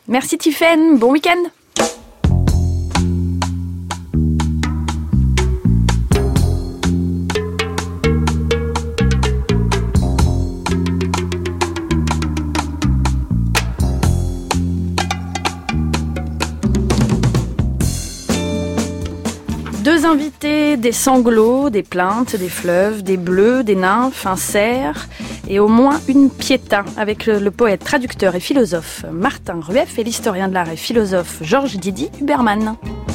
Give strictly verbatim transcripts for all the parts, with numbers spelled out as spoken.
Merci Tiffaine, bon week-end. Deux invités, des sanglots, des plaintes, des fleuves, des bleus, des nymphes, un cerf et au moins une piéta avec le, le poète, traducteur et philosophe Martin Rueff et l'historien de l'art et philosophe Georges Didier Huberman.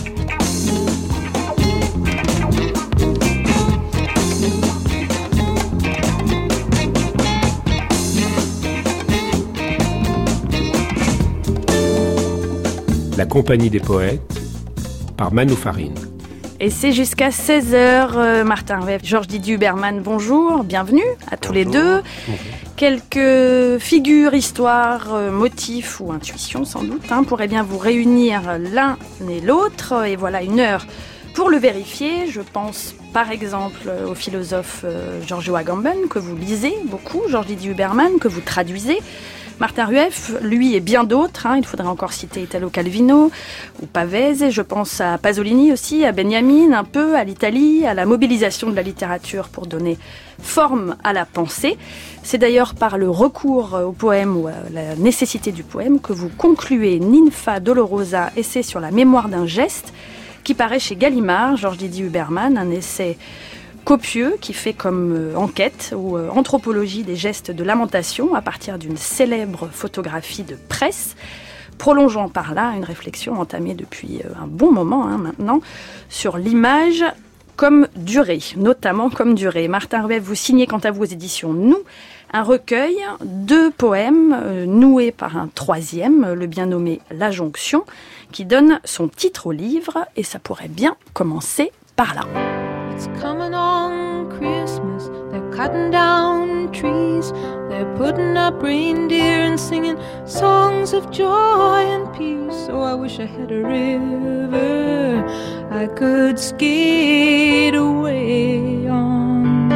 La compagnie des poètes par Manu Farine. Et c'est jusqu'à seize heures, euh, Martin Rueff, Georges Didier Huberman, bonjour, bienvenue à tous bonjour. Les deux. Bonjour. Quelques figures, histoires, euh, motifs ou intuitions sans doute hein, pourraient bien vous réunir l'un et l'autre. Et voilà une heure pour le vérifier. Je pense par exemple au philosophe euh, Giorgio Agamben, que vous lisez beaucoup, Georges Didier Huberman, que vous traduisez. Martin Rueff, lui et bien d'autres, hein, il faudrait encore citer Italo Calvino ou Pavese, je pense à Pasolini aussi, à Benjamin, un peu, à l'Italie, à la mobilisation de la littérature pour donner forme à la pensée. C'est d'ailleurs par le recours au poème ou à la nécessité du poème que vous concluez Ninfa Dolorosa, essai sur la mémoire d'un geste, qui paraît chez Gallimard, Georges Didier Huberman, un essai copieux qui fait comme euh, enquête ou euh, anthropologie des gestes de lamentation à partir d'une célèbre photographie de presse, prolongeant par là une réflexion entamée depuis euh, un bon moment hein, maintenant sur l'image comme durée, notamment comme durée. Martin Rueff, vous signez quant à vous aux éditions Nous un recueil de poèmes euh, noués par un troisième, le bien nommé La Jonction, qui donne son titre au livre et ça pourrait bien commencer par là. It's coming on Christmas, they're cutting down trees, they're putting up reindeer and singing songs of joy and peace. Oh, I wish I had a river I could skate away on.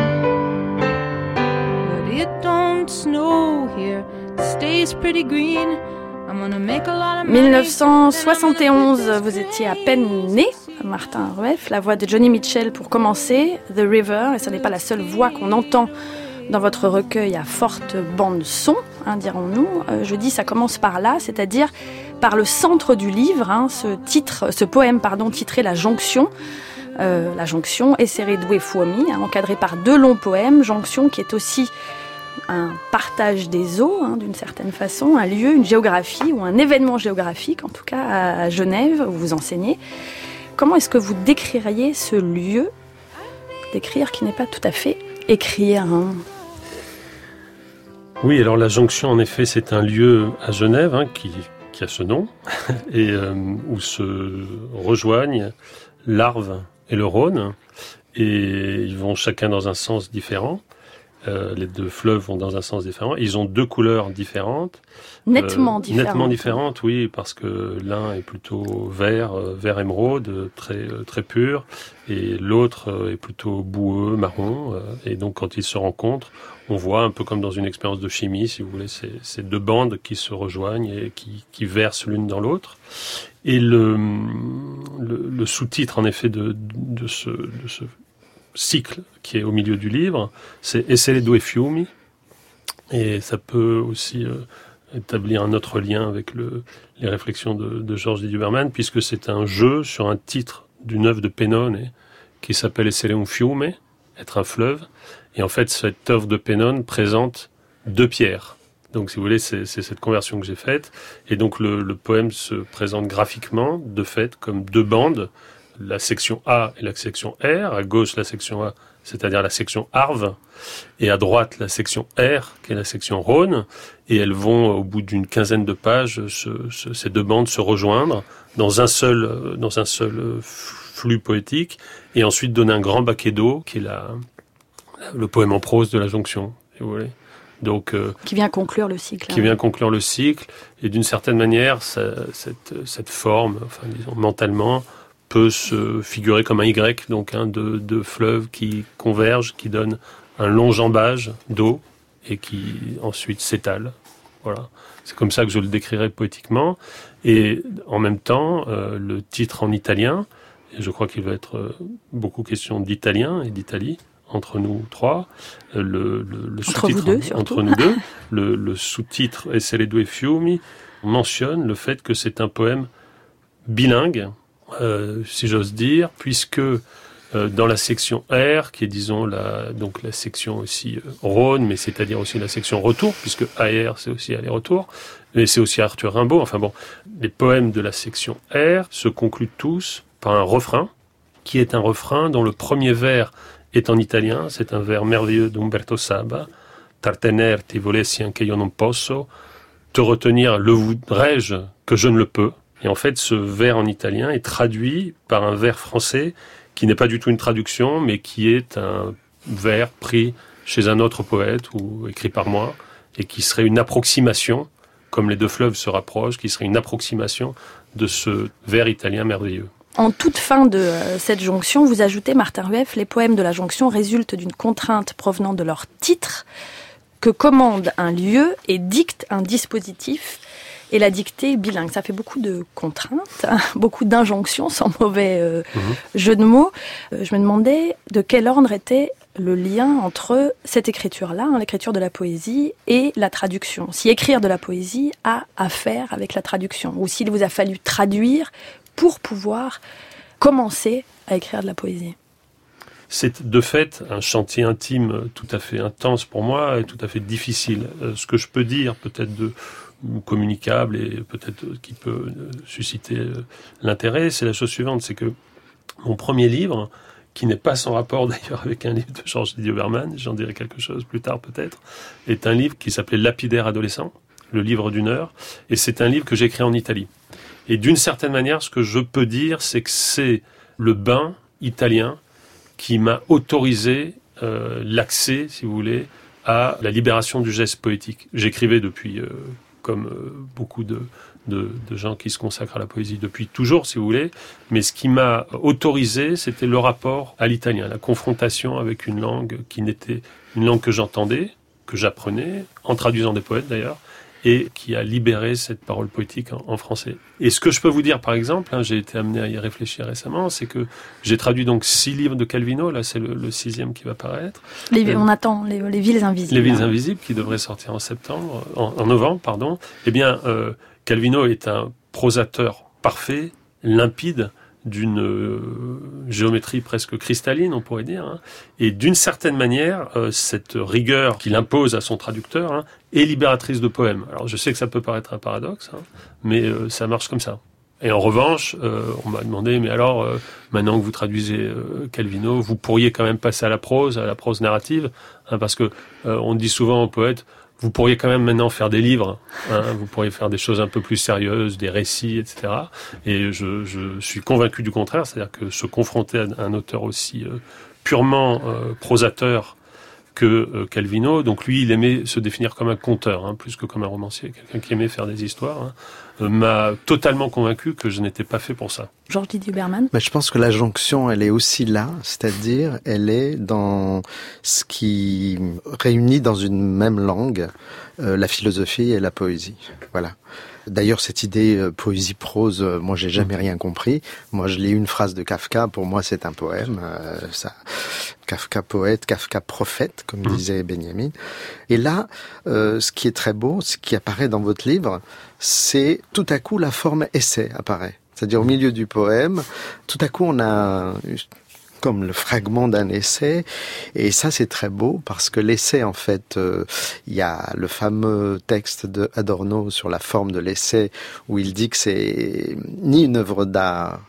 But it don't snow here, it stays pretty green. dix-neuf cent soixante et onze, vous étiez à peine né, Martin Rueff, la voix de Johnny Mitchell pour commencer, The River, et ce n'est pas la seule voix qu'on entend dans votre recueil à forte bande son, hein, dirons-nous. Euh, je dis ça commence par là, c'est-à-dire par le centre du livre, hein, ce titre, ce poème pardon, titré La Jonction. Euh, la Jonction, Essere due fuomi, hein, encadré par deux longs poèmes, Jonction qui est aussi un partage des eaux, hein, d'une certaine façon, un lieu, une géographie ou un événement géographique, en tout cas à Genève, où vous enseignez. Comment est-ce que vous décririez ce lieu ? Décrire qui n'est pas tout à fait écrire. Hein. Oui, alors la Jonction, en effet, c'est un lieu à Genève hein, qui, qui a ce nom, et euh, où se rejoignent l'Arve et le Rhône, et ils vont chacun dans un sens différent. Euh, les deux fleuves vont dans un sens différent. Ils ont deux couleurs différentes. Nettement euh, différentes. Nettement différentes, oui, parce que l'un est plutôt vert, euh, vert émeraude, très euh, très pur, et l'autre euh, est plutôt boueux, marron. Euh, et donc, quand ils se rencontrent, on voit un peu comme dans une expérience de chimie, si vous voulez, ces, ces deux bandes qui se rejoignent et qui, qui versent l'une dans l'autre. Et le, le, le sous-titre, en effet, de, de ce, de ce cycle qui est au milieu du livre, c'est Essere due fiumi, et ça peut aussi euh, établir un autre lien avec le, les réflexions de, de Georges Didier Huberman, puisque c'est un jeu sur un titre d'une œuvre de Pennone qui s'appelle Essere un fiume, être un fleuve, et en fait cette œuvre de Pennone présente deux pierres. Donc si vous voulez, c'est, c'est cette conversion que j'ai faite, et donc le, le poème se présente graphiquement, de fait, comme deux bandes, la section A et la section R, à gauche la section A, c'est-à-dire la section Arve, et à droite la section R, qui est la section Rhône, et elles vont, au bout d'une quinzaine de pages, se, se, ces deux bandes se rejoindre dans un seul, dans un seul flux poétique, et ensuite donner un grand baquet d'eau, qui est la, le poème en prose de La Jonction, si vous voulez. Donc, euh, qui vient conclure le cycle. Qui hein. vient conclure le cycle, et d'une certaine manière, ça, cette, cette forme, enfin, disons, mentalement, peut se figurer comme un Y, donc hein, de, de fleuves qui convergent, qui donnent un long jambage d'eau et qui ensuite s'étale Voilà. C'est comme ça que je le décrirais poétiquement. Et en même temps, euh, le titre en italien, et je crois qu'il va être euh, beaucoup question d'italien et d'Italie, entre nous trois, euh, le, le, le entre sous-titre, vous deux, surtout. entre nous deux, le, le sous-titre E se le due fiumi mentionne le fait que c'est un poème bilingue, euh, si j'ose dire, puisque euh, dans la section R, qui est disons la, donc la section aussi euh, Rhône, mais c'est-à-dire aussi la section retour, puisque A R c'est aussi aller-retour, mais c'est aussi Arthur Rimbaud. Enfin bon, les poèmes de la section R se concluent tous par un refrain, qui est un refrain dont le premier vers est en italien. C'est un vers merveilleux d'Umberto Saba. Tartenerti volessi anche io non posso. Te retenir le voudrais-je que je ne le peux. Et en fait, ce vers en italien est traduit par un vers français qui n'est pas du tout une traduction, mais qui est un vers pris chez un autre poète ou écrit par moi, et qui serait une approximation, comme les deux fleuves se rapprochent, qui serait une approximation de ce vers italien merveilleux. En toute fin de euh, cette jonction, vous ajoutez, Martin Rueff, les poèmes de la jonction résultent d'une contrainte provenant de leur titre, que commande un lieu et dicte un dispositif, et la dictée bilingue. Ça fait beaucoup de contraintes, hein, beaucoup d'injonctions, sans mauvais euh, mmh. jeu de mots. Euh, je me demandais de quel ordre était le lien entre cette écriture-là, hein, l'écriture de la poésie, et la traduction. Si écrire de la poésie a à faire avec la traduction, ou s'il vous a fallu traduire pour pouvoir commencer à écrire de la poésie. C'est de fait un chantier intime tout à fait intense pour moi et tout à fait difficile. Euh, ce que je peux dire, peut-être de communicable et peut-être qui peut susciter euh, l'intérêt, c'est la chose suivante, c'est que mon premier livre, qui n'est pas sans rapport d'ailleurs avec un livre de Georges Didier Huberman, j'en dirai quelque chose plus tard peut-être, est un livre qui s'appelait Lapidaire adolescent, le livre d'une heure, et c'est un livre que j'ai écrit en Italie. Et d'une certaine manière, ce que je peux dire, c'est que c'est le bain italien qui m'a autorisé euh, l'accès, si vous voulez, à la libération du geste poétique. J'écrivais depuis, euh, comme euh, beaucoup de, de, de gens qui se consacrent à la poésie depuis toujours, si vous voulez, mais ce qui m'a autorisé, c'était le rapport à l'italien, la confrontation avec une langue qui n'était une langue que j'entendais, que j'apprenais, en traduisant des poètes d'ailleurs, et qui a libéré cette parole poétique en, en français. Et ce que je peux vous dire, par exemple, hein, j'ai été amené à y réfléchir récemment, c'est que j'ai traduit donc six livres de Calvino, là c'est le, le sixième qui va paraître. Les, euh, on attend les, les villes invisibles. Les villes invisibles, qui devraient sortir en septembre, en, en novembre, pardon. Eh bien, euh, Calvino est un prosateur parfait, limpide, d'une euh, géométrie presque cristalline, on pourrait dire, hein. Et d'une certaine manière, euh, cette rigueur qu'il impose à son traducteur, hein, est libératrice de poèmes. Alors je sais que ça peut paraître un paradoxe, hein, mais euh, ça marche comme ça. Et en revanche, euh, on m'a demandé, mais alors, euh, maintenant que vous traduisez euh, Calvino, vous pourriez quand même passer à la prose, à la prose narrative, hein, parce que euh, on dit souvent aux poètes, vous pourriez quand même maintenant faire des livres, hein, vous pourriez faire des choses un peu plus sérieuses, des récits, et cetera. Et je, je suis convaincu du contraire, c'est-à-dire que se confronter à un auteur aussi euh, purement euh, prosateur que euh, Calvino, donc lui, il aimait se définir comme un conteur, hein, plus que comme un romancier, quelqu'un qui aimait faire des histoires, hein, euh, m'a totalement convaincu que je n'étais pas fait pour ça. Georges Didier Huberman. Mais je pense que la jonction, elle est aussi là, c'est-à-dire, elle est dans ce qui réunit dans une même langue euh, la philosophie et la poésie. Voilà. D'ailleurs, cette idée euh, poésie-prose, euh, moi, j'ai jamais rien compris. Moi, je lis une phrase de Kafka, pour moi, c'est un poème. Euh, ça, Kafka poète, Kafka prophète, comme mmh. disait Benjamin. Et là, euh, ce qui est très beau, ce qui apparaît dans votre livre, c'est tout à coup la forme essai apparaît. C'est-à-dire au milieu du poème, tout à coup, on a comme le fragment d'un essai, et ça c'est très beau parce que l'essai en fait, euh, il y a le fameux texte de Adorno sur la forme de l'essai où il dit que c'est ni une œuvre d'art,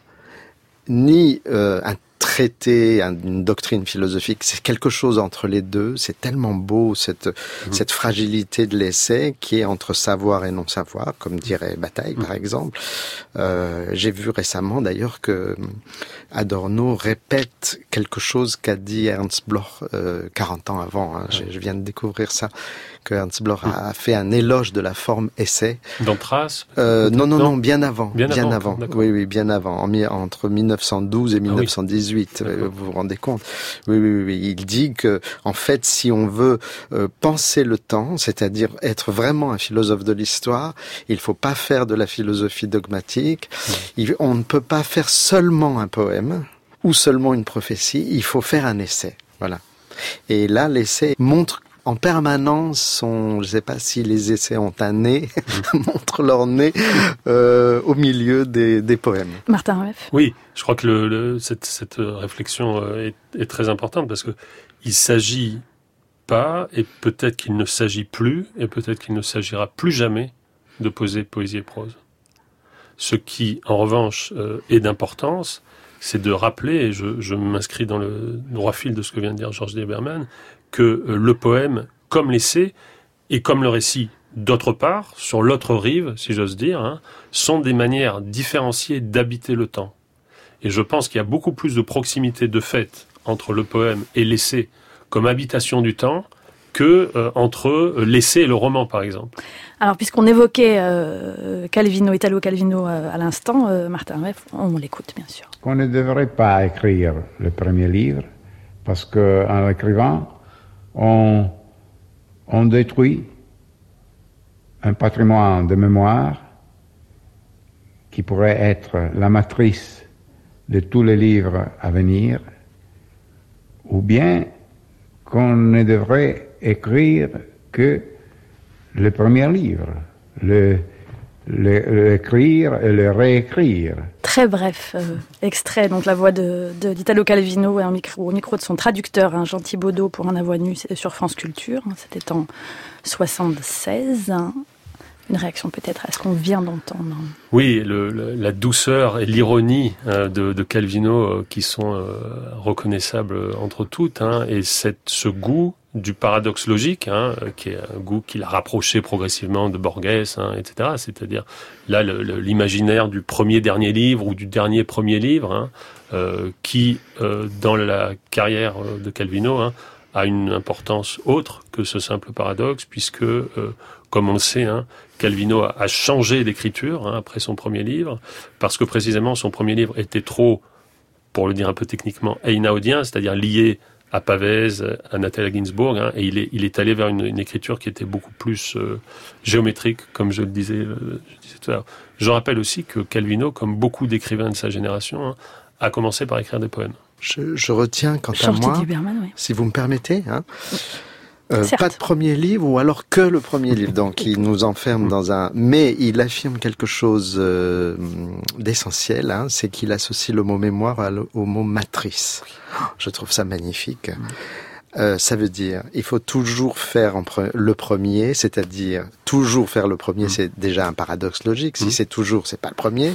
ni euh, un traité, une doctrine philosophique, c'est quelque chose entre les deux. C'est tellement beau cette mmh. cette fragilité de l'essai qui est entre savoir et non savoir, comme dirait Bataille mmh. par exemple. Euh, j'ai vu récemment d'ailleurs que Adorno répète quelque chose qu'a dit Ernst Bloch euh, quarante ans avant. Hein. Je, je viens de découvrir ça, que Ernst Bloch mmh. a fait un éloge de la forme essai. Dans Trace euh, Non, non, non, bien avant. Bien, bien avant. avant. Oui, oui, bien avant. En, entre mille neuf cent douze et mille neuf cent dix-huit. dites. D'accord. Vous vous rendez compte? Oui, oui, oui. Il dit que, en fait, si on veut euh, penser le temps, c'est-à-dire être vraiment un philosophe de l'histoire, il faut pas faire de la philosophie dogmatique. Mmh. Il, on ne peut pas faire seulement un poème ou seulement une prophétie. Il faut faire un essai. Voilà. Et là, l'essai montre en permanence son, je sais pas si les essais ont un nez, montrent leur nez euh, au milieu des, des poèmes. Martin Rueff. Oui, je crois que le, le, cette, cette réflexion est, est très importante parce que il s'agit pas, et peut-être qu'il ne s'agit plus, et peut-être qu'il ne s'agira plus jamais d'opposer poésie et prose. Ce qui, en revanche, euh, est d'importance, c'est de rappeler, et je, je m'inscris dans le droit fil de ce que vient de dire Georges D. Huberman, que le poème, comme l'essai, et comme le récit, d'autre part, sur l'autre rive, si j'ose dire, hein, sont des manières différenciées d'habiter le temps. Et je pense qu'il y a beaucoup plus de proximité de fait entre le poème et l'essai comme habitation du temps que euh, entre l'essai et le roman, par exemple. Alors, puisqu'on évoquait euh, Calvino, Italo Calvino euh, à l'instant, euh, Martin Rueff, on l'écoute, bien sûr. On ne devrait pas écrire le premier livre, parce qu'en l'écrivant, on, on détruit un patrimoine de mémoire qui pourrait être la matrice de tous les livres à venir, ou bien qu'on ne devrait écrire que le premier livre, le, le, le écrire et le réécrire. Très bref euh, extrait, donc la voix de, de d'Italo Calvino et un micro, au micro de son traducteur, hein, Jean Thibaudot, pour Un à voix nue sur France Culture. C'était en soixante-seize. Hein. Une réaction peut-être à ce qu'on vient d'entendre. Oui, le, le, la douceur et l'ironie euh, de, de Calvino euh, qui sont euh, reconnaissables entre toutes, hein, et cette, ce goût du paradoxe logique, hein, qui est un goût qu'il a rapproché progressivement de Borges, hein, et cetera. C'est-à-dire là le, le, l'imaginaire du premier dernier livre ou du dernier premier livre, hein, euh, qui euh, dans la carrière de Calvino hein, a une importance autre que ce simple paradoxe, puisque euh, comme on le sait, hein, Calvino a, a changé d'écriture hein, après son premier livre, parce que précisément son premier livre était trop, pour le dire un peu techniquement, einaudien, c'est-à-dire lié à Pavese, à Natalia Ginzburg, hein, et il est, il est allé vers une, une écriture qui était beaucoup plus euh, géométrique, comme je le disais, euh, je disais tout à l'heure. Je rappelle aussi que Calvino, comme beaucoup d'écrivains de sa génération, hein, a commencé par écrire des poèmes. Je, je retiens, quant à moi, Huberman, oui. Si vous me permettez, hein, euh, pas de premier livre, ou alors que le premier livre, donc il nous enferme dans un... Mais il affirme quelque chose euh, d'essentiel, hein, c'est qu'il associe le mot mémoire à le, au mot matrice. Je trouve ça magnifique. Euh, ça veut dire, il faut toujours faire en pre- le premier, c'est-à-dire toujours faire le premier, mmh. c'est déjà un paradoxe logique. Si mmh. c'est toujours, c'est pas le premier.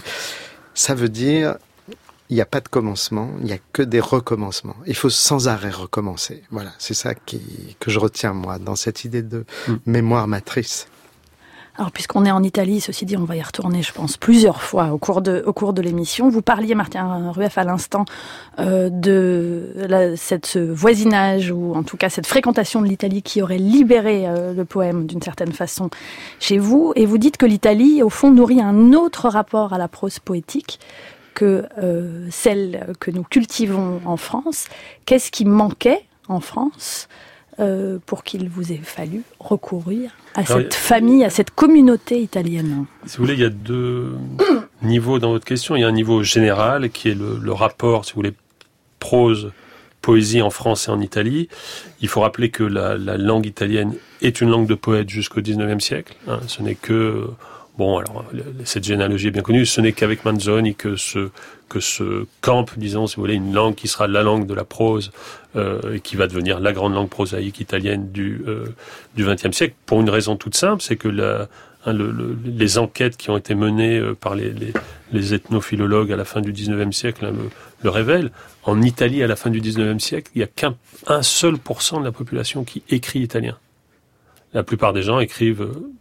Ça veut dire, il n'y a pas de commencement, il n'y a que des recommencements. Il faut sans arrêt recommencer. Voilà, c'est ça qui, que je retiens, moi, dans cette idée de mmh. mémoire matrice. Alors, puisqu'on est en Italie, ceci dit, on va y retourner, je pense, plusieurs fois au cours de, au cours de l'émission. Vous parliez, Martin Rueff, à l'instant, euh, de la, cette, ce voisinage, ou en tout cas cette fréquentation de l'Italie qui aurait libéré euh, le poème d'une certaine façon chez vous. Et vous dites que l'Italie, au fond, nourrit un autre rapport à la prose poétique que euh, celle que nous cultivons en France. Qu'est-ce qui manquait en France euh, pour qu'il vous ait fallu recourir à Alors, cette famille, à cette communauté italienne? Si vous voulez, il y a deux niveaux dans votre question. Il y a un niveau général qui est le, le rapport, si vous voulez, prose, poésie en France et en Italie. Il faut rappeler que la, la langue italienne est une langue de poète jusqu'au dix-neuvième siècle. Hein. Ce n'est que... Bon, alors, cette généalogie est bien connue. Ce n'est qu'avec Manzoni que se, que se campe, disons, si vous voulez, une langue qui sera la langue de la prose, euh, et qui va devenir la grande langue prosaïque italienne du, euh, du vingtième siècle, pour une raison toute simple, c'est que la, hein, le, le, les enquêtes qui ont été menées par les, les, les ethnophilologues à la fin du dix-neuvième siècle hein, le, le révèlent. En Italie, à la fin du dix-neuvième siècle, il n'y a qu'un un seul pour cent de la population qui écrit italien. La plupart des gens écrivent...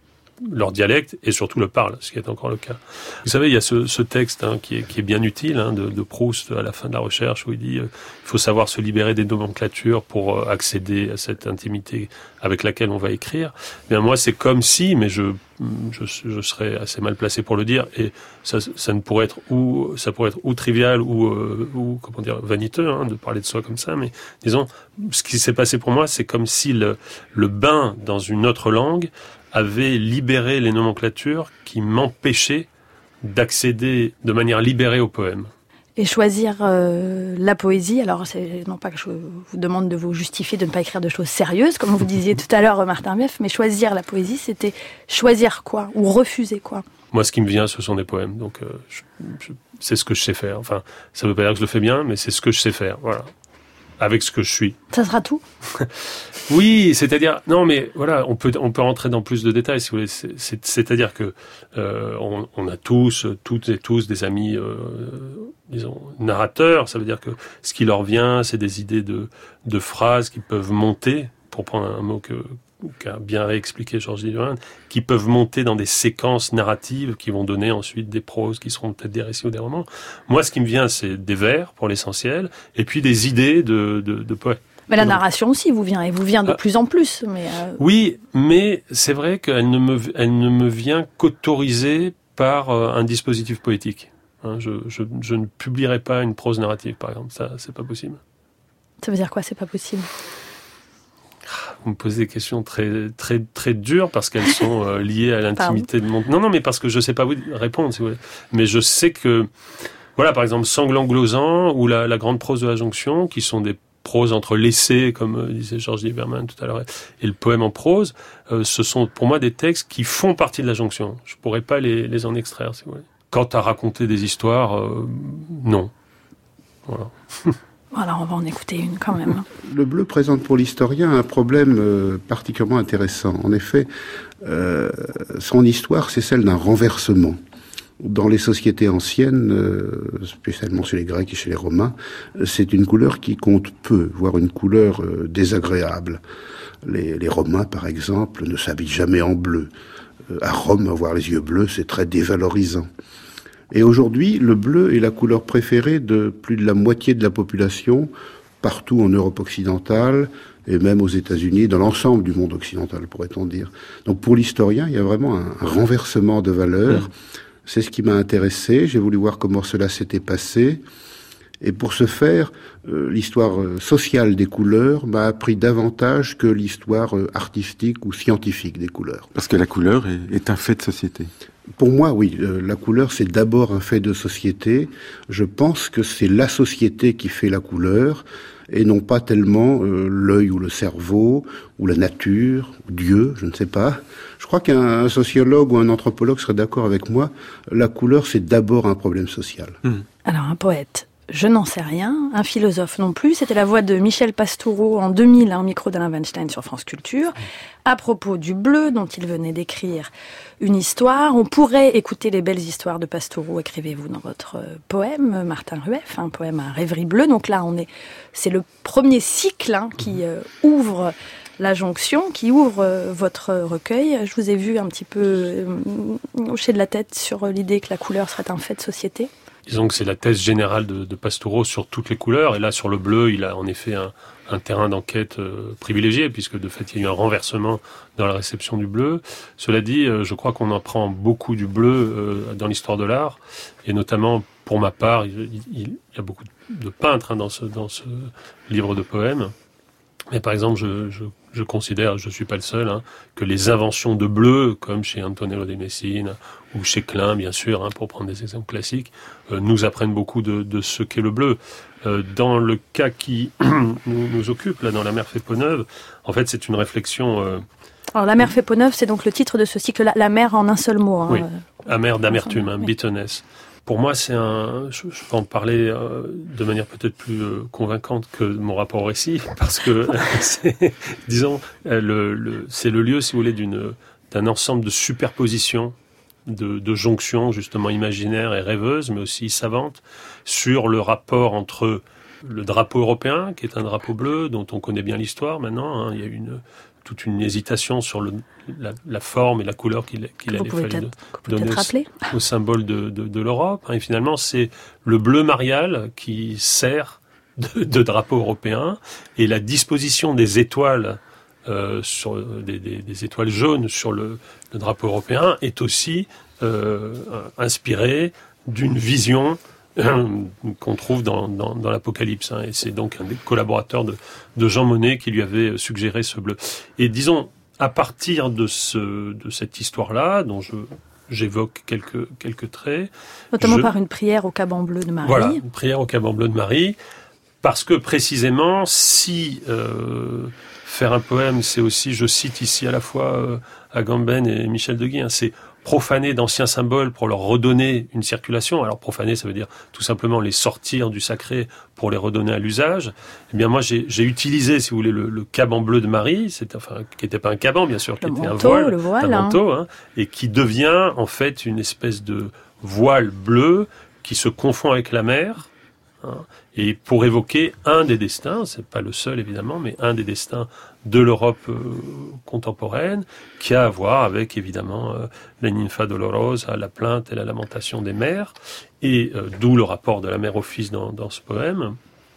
leur dialecte et surtout le parlent, ce qui est encore le cas. Vous savez, il y a ce, ce texte hein, qui, est, qui est bien utile hein, de, de Proust à la fin de la recherche où il dit euh, il faut savoir se libérer des nomenclatures pour euh, accéder à cette intimité avec laquelle on va écrire. Bien moi, c'est comme si, mais je, je je serais assez mal placé pour le dire et ça, ça ne pourrait être ou ça pourrait être ou trivial ou euh, ou comment dire vaniteux hein, de parler de soi comme ça, mais disons ce qui s'est passé pour moi, c'est comme si le le bain dans une autre langue avait libéré les nomenclatures qui m'empêchaient d'accéder de manière libérée au poème. Et choisir euh, la poésie, alors c'est non pas que je vous demande de vous justifier de ne pas écrire de choses sérieuses, comme vous disiez tout à l'heure Martin Rueff, mais choisir la poésie, c'était choisir quoi ou refuser quoi? Moi, ce qui me vient, ce sont des poèmes, donc euh, je, je, c'est ce que je sais faire. Enfin, ça ne veut pas dire que je le fais bien, mais c'est ce que je sais faire, voilà. Avec ce que je suis. Ça sera tout? Oui, c'est-à-dire non, mais voilà, on peut on peut rentrer dans plus de détails si vous voulez. C'est, c'est, c'est-à-dire que euh, on, on a tous, toutes et tous, des amis, euh, disons narrateurs. Ça veut dire que ce qui leur vient, c'est des idées de de phrases qui peuvent monter, pour prendre un mot que qu'a bien réexpliqué Georges Duberman, qui peuvent monter dans des séquences narratives qui vont donner ensuite des proses qui seront peut-être des récits ou des romans. Moi, ce qui me vient, c'est des vers pour l'essentiel, et puis des idées de, de, de poètes. Mais la narration aussi vous vient, et vous vient de euh, plus en plus. Mais euh... Oui, mais c'est vrai qu'elle ne me, elle ne me vient qu'autorisée par euh, un dispositif poétique. Hein, je, je, je ne publierai pas une prose narrative, par exemple. Ça, c'est pas possible. Ça veut dire quoi, c'est pas possible? Vous me posez des questions très très très dures parce qu'elles sont euh, liées à l'intimité de mon... Non, non, mais parce que je sais pas vous répondre, si vous voulez. Mais je sais que, voilà, par exemple, Sanglant glosant ou la, la grande prose de la Jonction, qui sont des proses entre l'essai, comme euh, disait Georges Duberman tout à l'heure, et le poème en prose, euh, ce sont pour moi des textes qui font partie de la Jonction. Je pourrais pas les, les en extraire, si vous voulez. Quant à raconter des histoires, euh, non. Voilà. Alors on va en écouter une quand même. Le bleu présente pour l'historien un problème euh, particulièrement intéressant. En effet, euh, son histoire, c'est celle d'un renversement. Dans les sociétés anciennes, euh, spécialement chez les Grecs et chez les Romains, c'est une couleur qui compte peu, voire une couleur euh, désagréable. Les, les Romains, par exemple, ne s'habillent jamais en bleu. Euh, à Rome, avoir les yeux bleus, c'est très dévalorisant. Et aujourd'hui, le bleu est la couleur préférée de plus de la moitié de la population, partout en Europe occidentale, et même aux États-Unis, dans l'ensemble du monde occidental, pourrait-on dire. Donc pour l'historien, il y a vraiment un, un renversement de valeurs. C'est ce qui m'a intéressé. J'ai voulu voir comment cela s'était passé. Et pour ce faire, euh, l'histoire sociale des couleurs m'a appris davantage que l'histoire euh, artistique ou scientifique des couleurs. Parce que la couleur est, est un fait de société. Pour moi, oui. Euh, la couleur, c'est d'abord un fait de société. Je pense que c'est la société qui fait la couleur, et non pas tellement euh, l'œil ou le cerveau, ou la nature, ou Dieu, je ne sais pas. Je crois qu'un sociologue ou un anthropologue serait d'accord avec moi. La couleur, c'est d'abord un problème social. Mmh. Alors, un poète, je n'en sais rien. Un philosophe non plus. C'était la voix de Michel Pastoureau en deux mille, un micro d'Alain Weinstein sur France Culture, à propos du bleu dont il venait d'écrire une histoire. On pourrait écouter les belles histoires de Pastoureau, écrivez-vous dans votre poème, Martin Rueff, un poème à rêverie bleue. Donc là, on est, c'est le premier cycle hein, qui euh, ouvre la Jonction, qui ouvre euh, votre recueil. Je vous ai vu un petit peu euh, hocher de la tête sur l'idée que la couleur serait un fait de société. Disons que c'est la thèse générale de, de Pastoureau sur toutes les couleurs. Et là, sur le bleu, il a en effet un, un terrain d'enquête euh, privilégié, puisque de fait, il y a eu un renversement dans la réception du bleu. Cela dit, euh, je crois qu'on apprend beaucoup du bleu euh, dans l'histoire de l'art. Et notamment, pour ma part, il, il, il y a beaucoup de peintres hein, dans, ce, dans ce livre de poèmes. Mais par exemple, je, je, je considère, je suis pas le seul, hein, que les inventions de bleu, comme chez Antonello de Messine ou chez Klein, bien sûr, hein, pour prendre des exemples classiques, euh, nous apprennent beaucoup de, de ce qu'est le bleu. Euh, dans le cas qui nous, nous occupe, là, dans La mer fait peau neuve, en fait, c'est une réflexion... Euh, Alors, La mer fait peau neuve, c'est donc le titre de ce cycle-là, la mer en un seul mot. Hein, oui, euh, amer d'amertume, hein, oui. bitterness. Pour moi, c'est un. Je, je peux en parler euh, de manière peut-être plus euh, convaincante que mon rapport au récit, parce que c'est, disons, euh, le, le, c'est le lieu, si vous voulez, d'une d'un ensemble de superpositions, de, de jonctions justement imaginaires et rêveuses, mais aussi savantes, sur le rapport entre le drapeau européen, qui est un drapeau bleu, dont on connaît bien l'histoire maintenant. Hein, il y a une toute une hésitation sur le, la, la forme et la couleur qu'il, qu'il allait falloir donner au, au symbole de, de, de l'Europe. Et finalement, c'est le bleu marial qui sert de, de drapeau européen, et la disposition des étoiles, euh, sur des, des, des étoiles jaunes sur le, le drapeau européen est aussi euh, inspirée d'une vision qu'on trouve dans, dans, dans l'Apocalypse, hein, et c'est donc un des collaborateurs de, de Jean Monnet qui lui avait suggéré ce bleu. Et disons, à partir de, ce, de cette histoire-là, dont je, j'évoque quelques, quelques traits... Notamment je, par une prière au caban bleu de Marie. Voilà, une prière au caban bleu de Marie, parce que précisément, si euh, faire un poème, c'est aussi, je cite ici à la fois euh, Agamben et Michel de Guy, hein, c'est profaner d'anciens symboles pour leur redonner une circulation. Alors profaner, ça veut dire tout simplement les sortir du sacré pour les redonner à l'usage. Eh bien moi, j'ai, j'ai utilisé, si vous voulez, le, le caban bleu de Marie, c'est, enfin, qui n'était pas un caban, bien sûr, qui le était manteau, un voile, le voile, un manteau, hein. Hein, et qui devient en fait une espèce de voile bleu qui se confond avec la mer, hein, et pour évoquer un des destins, c'est pas le seul évidemment, mais un des destins de l'Europe euh, contemporaine, qui a à voir avec évidemment euh, la Ninfa Dolorosa, la plainte et la lamentation des mères, et euh, d'où le rapport de la mère au fils dans, dans ce poème.